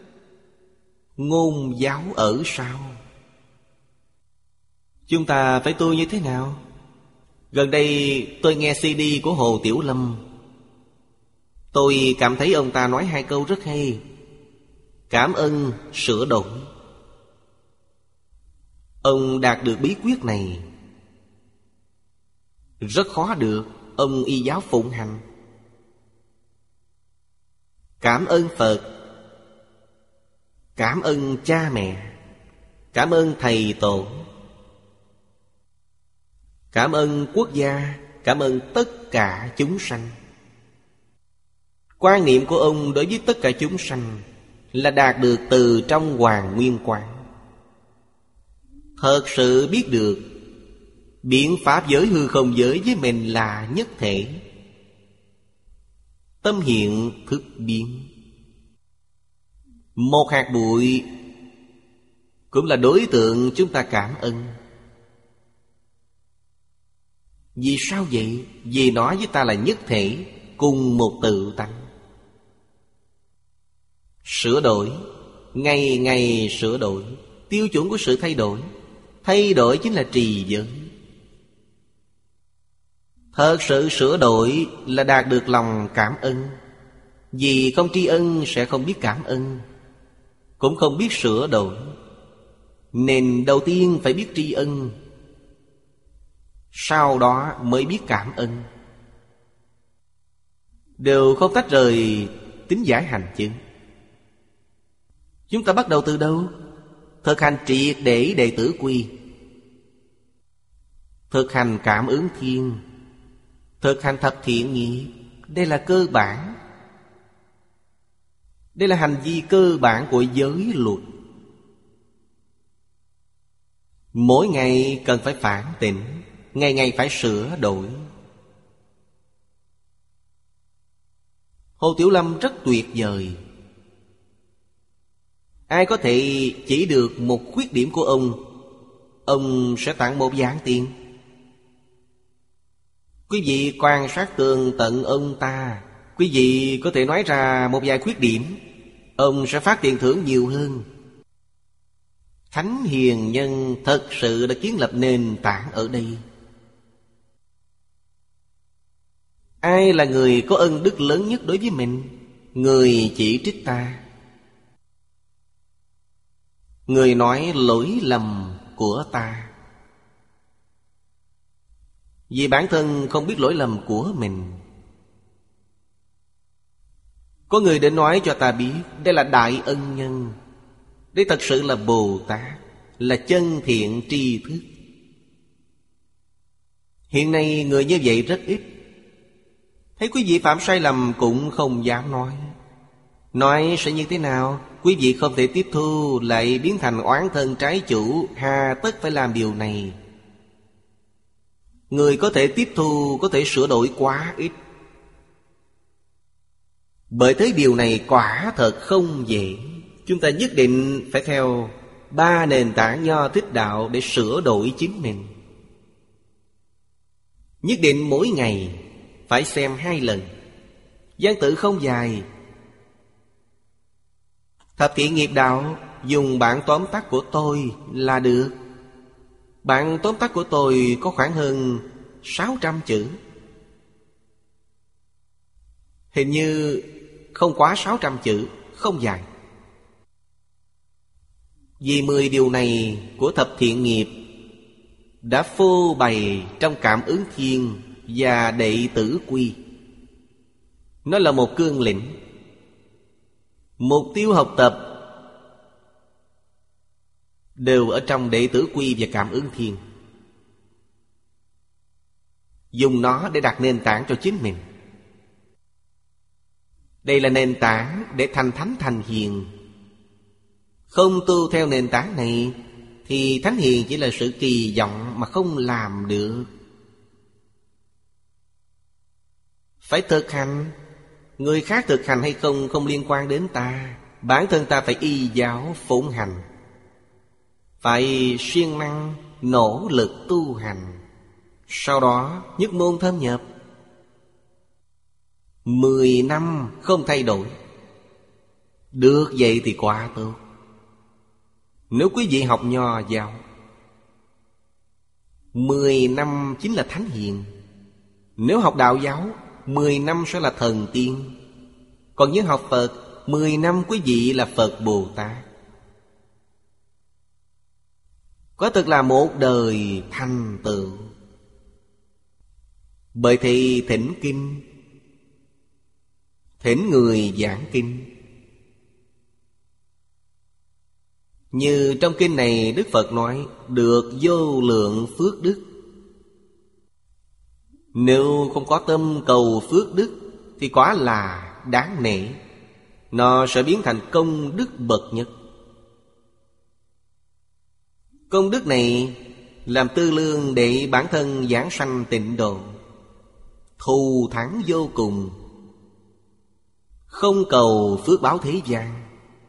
ngôn giáo ở sau. Chúng ta phải tu như thế nào? Gần đây tôi nghe CD của Hồ Tiểu Lâm. Tôi cảm thấy ông ta nói hai câu rất hay. Cảm ơn sửa đổi. Ông đạt được bí quyết này rất khó được. Ông y giáo phụng hành. Cảm ơn Phật, cảm ơn cha mẹ, cảm ơn thầy tổ, cảm ơn quốc gia, cảm ơn tất cả chúng sanh. Quan niệm của ông đối với tất cả chúng sanh là đạt được từ trong Hoàng Nguyên Quán. Thật sự biết được biện pháp giới hư không giới với mình là nhất thể. Tâm hiện thức biến. Một hạt bụi cũng là đối tượng chúng ta cảm ơn. Vì sao vậy? Vì nói với ta là nhất thể, cùng một tự tánh. Sửa đổi, ngày ngày sửa đổi. Tiêu chuẩn của sự thay đổi, thay đổi chính là trì giới. Thật sự sửa đổi là đạt được lòng cảm ơn. Vì không tri ân sẽ không biết cảm ơn, cũng không biết sửa đổi. Nên đầu tiên phải biết tri ân, sau đó mới biết cảm ân. Đều không tách rời tính giải hành chứng. Chúng ta bắt đầu từ đâu? Thực hành triệt để đệ tử quy, thực hành cảm ứng thiên, thực hành thập thiện nghiệp. Đây là cơ bản. Đây là hành vi cơ bản của giới luật. Mỗi ngày cần phải phản tỉnh, ngày ngày phải sửa đổi. Hồ Tiểu Lâm rất tuyệt vời. Ai có thể chỉ được một khuyết điểm của ông sẽ tặng 1.000.000 tiền. Quý vị quan sát tường tận ông ta, quý vị có thể nói ra một vài khuyết điểm, ông sẽ phát tiền thưởng nhiều hơn. Thánh hiền nhân thật sự đã kiến lập nền tảng ở đây. Ai là người có ân đức lớn nhất đối với mình? Người chỉ trích ta, người nói lỗi lầm của ta, vì bản thân không biết lỗi lầm của mình. Có người đến nói cho ta biết đây là đại ân nhân, đây thật sự là Bồ Tát, là chân thiện tri thức. Hiện nay người như vậy rất ít. Thấy quý vị phạm sai lầm cũng không dám nói. Nói sẽ như thế nào? Quý vị không thể tiếp thu, lại biến thành oán thân trái chủ, hà tất phải làm điều này. Người có thể tiếp thu, có thể sửa đổi quá ít. Bởi thế điều này quả thật không dễ. Chúng ta nhất định phải theo 3 nền tảng Nho Thích Đạo để sửa đổi chính mình. Nhất định mỗi ngày phải xem 2 lần. Văn tự không dài. Thập Thiện Nghiệp Đạo dùng bản tóm tắt của tôi là được. Bản tóm tắt của tôi có khoảng hơn 600 chữ. Hình như không quá 600 chữ, không dài. Vì 10 điều này của Thập Thiện Nghiệp đã phô bày trong Cảm Ứng Thiên và Đệ Tử Quy. Nó là một cương lĩnh. Mục tiêu học tập đều ở trong Đệ Tử Quy và Cảm Ứng Thiên. Dùng nó để đặt nền tảng cho chính mình. Đây là nền tảng để thành thánh thành hiền. Không tu theo nền tảng này thì thánh hiền chỉ là sự kỳ vọng mà không làm được. Phải thực hành. Người khác thực hành hay không không liên quan đến ta. Bản thân ta phải y giáo phụng hành, phải siêng năng nỗ lực tu hành. Sau đó nhất môn thâm nhập. 10 năm không thay đổi. Được vậy thì quá tốt. Nếu quý vị học Nho giáo 10 năm chính là thánh hiền. Nếu học Đạo giáo 10 năm sẽ là thần tiên. Còn nếu học Phật 10 năm quý vị là Phật Bồ Tát. Có thực là một đời thành tựu. Bởi thì thỉnh kinh, thỉnh người giảng kinh. Như trong kinh này Đức Phật nói được vô lượng phước đức. Nếu không có tâm cầu phước đức thì quả là đáng nể. Nó sẽ biến thành công đức bậc nhất. Công đức này làm tư lương để bản thân giảng sanh tịnh độ, thù thắng vô cùng. Không cầu phước báo thế gian.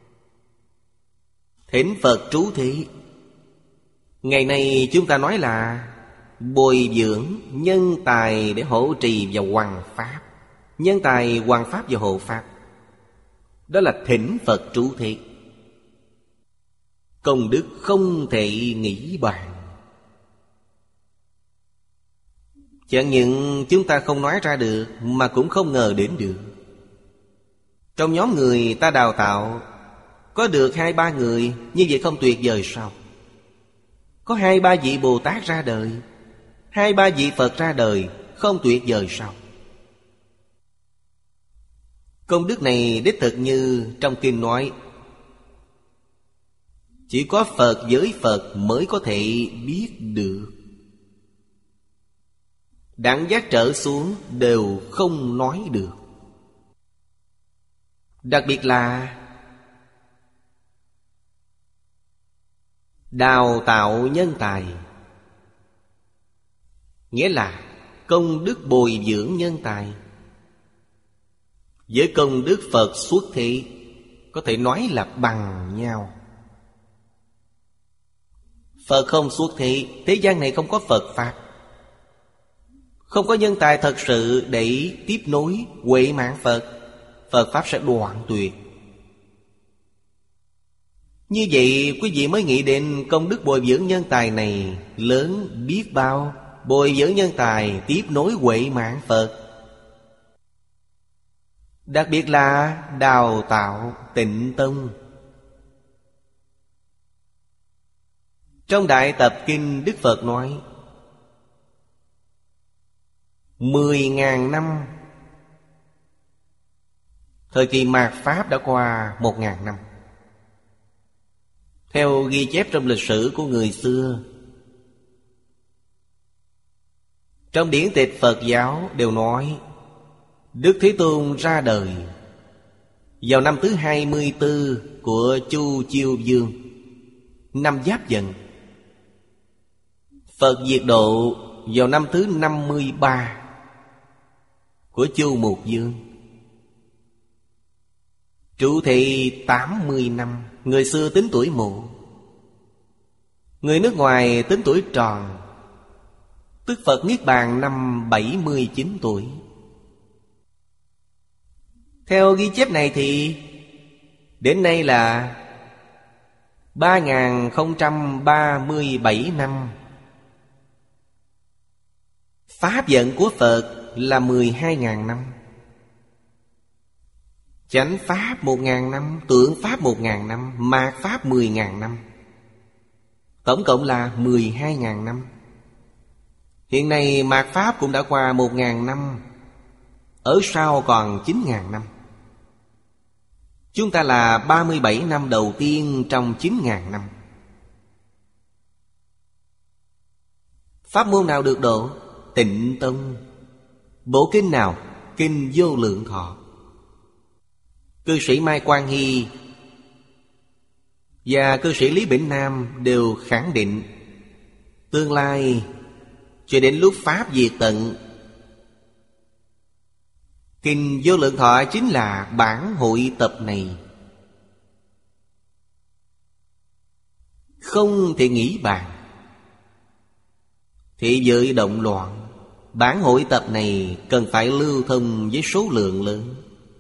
Thỉnh Phật trú thế. Ngày nay chúng ta nói là bồi dưỡng nhân tài để hộ trì vào hoằng pháp. Nhân tài hoằng pháp và hộ pháp. Đó là thỉnh Phật trú thế. Công đức không thể nghĩ bàn. Chẳng những chúng ta không nói ra được mà cũng không ngờ đến được. Trong nhóm người ta đào tạo có được 2-3 người, như vậy không tuyệt vời sao? Có 2-3 vị Bồ Tát ra đời, 2-3 vị Phật ra đời, không tuyệt vời sao? Công đức này đích thực như trong kinh nói, chỉ có Phật với Phật mới có thể biết được. Đẳng giác trở xuống đều không nói được. Đặc biệt là đào tạo nhân tài, nghĩa là công đức bồi dưỡng nhân tài. Với công đức Phật xuất thế có thể nói là bằng nhau. Phật không xuất thế, thế gian này không có Phật Pháp, không có nhân tài thật sự để tiếp nối huệ mạng Phật, Phật Pháp sẽ đoạn tuyệt. Như vậy quý vị mới nghĩ đến công đức bồi dưỡng nhân tài này lớn biết bao. Bồi dưỡng nhân tài tiếp nối huệ mạng Phật, đặc biệt là đào tạo Tịnh Tông. Trong Đại Tập Kinh, Đức Phật nói 10.000 năm. Thời kỳ mạt Pháp đã qua 1.000 năm. Theo ghi chép trong lịch sử của người xưa, trong điển tịch Phật giáo đều nói Đức Thế Tôn ra đời vào năm thứ 24 của Chu Chiêu Dương, năm Giáp Dần. Phật diệt độ vào năm thứ 53 của Chu Mục Dương, trụ thị 80 năm. Người xưa tính tuổi mụ, người nước ngoài tính tuổi tròn. Tức Phật Niết Bàn năm 79 tuổi. Theo ghi chép này thì đến nay là 3037 năm. Pháp vận của Phật là 12.000 năm. Chánh Pháp 1.000 năm, Tượng Pháp 1.000 năm, Mạt Pháp 10.000 năm. Tổng cộng là 12.000 năm. Hiện nay Mạt Pháp cũng đã qua 1.000 năm, ở sau còn 9.000 năm. Chúng ta là 37 năm đầu tiên trong 9.000 năm. Pháp môn nào được độ? Tịnh Tông. Bộ kinh nào? Kinh Vô Lượng Thọ. Cư sĩ Mai Quang Hy và cư sĩ Lý Bỉnh Nam đều khẳng định tương lai cho đến lúc Pháp diệt tận, Kinh Vô Lượng Thọ chính là bản hội tập này. Không thể nghĩ bàn, thế giới động loạn. Bản hội tập này cần phải lưu thông với số lượng lớn.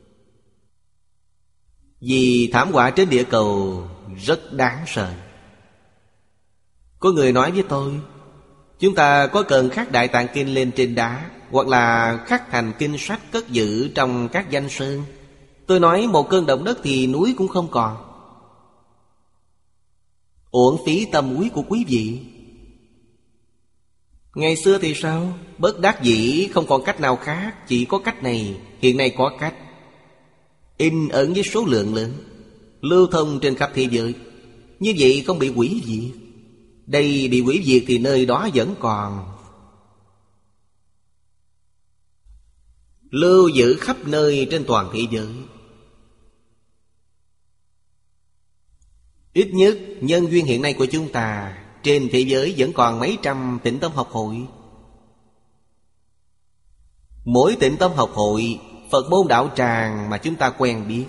Vì thảm họa trên địa cầu rất đáng sợ. Có người nói với tôi, chúng ta có cần khắc Đại Tạng Kinh lên trên đá, hoặc là khắc thành kinh sách cất giữ trong các danh sơn. Tôi nói một cơn động đất thì núi cũng không còn. Uổng phí tâm huyết của quý vị. Ngày xưa thì sao? Bất đắc dĩ không còn cách nào khác, chỉ có cách này. Hiện nay có cách in ấn với số lượng lớn, lưu thông trên khắp thế giới. Như vậy không bị hủy diệt. Đây bị hủy diệt thì nơi đó vẫn còn, lưu giữ khắp nơi trên toàn thế giới. Ít nhất nhân duyên hiện nay của chúng ta, trên thế giới vẫn còn mấy trăm Tịnh Tâm học hội. Mỗi Tịnh Tâm học hội, Phật môn đạo tràng mà chúng ta quen biết.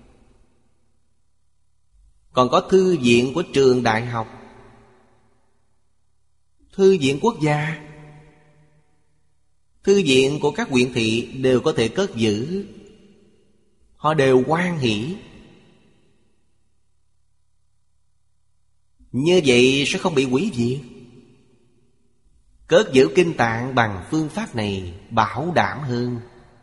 Còn có thư viện của trường đại học, thư viện quốc gia, thư viện của các huyện thị đều có thể cất giữ. Họ đều hoan hỷ. Như vậy sẽ không bị hủy diệt. Cất giữ kinh tạng bằng phương pháp này bảo đảm hơn.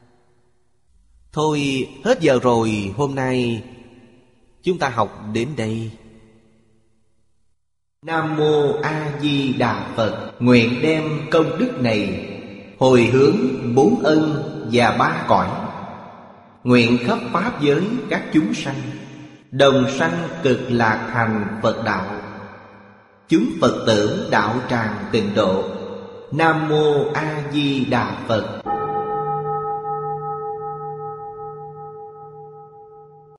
Thôi hết giờ rồi, hôm nay chúng ta học đến đây. Nam Mô A Di Đà Phật. Nguyện đem công đức này hồi hướng 4 ân và 3 cõi. Nguyện khắp pháp giới các chúng sanh đồng sanh cực lạc thành Phật đạo. Chúng Phật tử đạo tràng tịnh độ. Nam Mô A Di Đà Phật.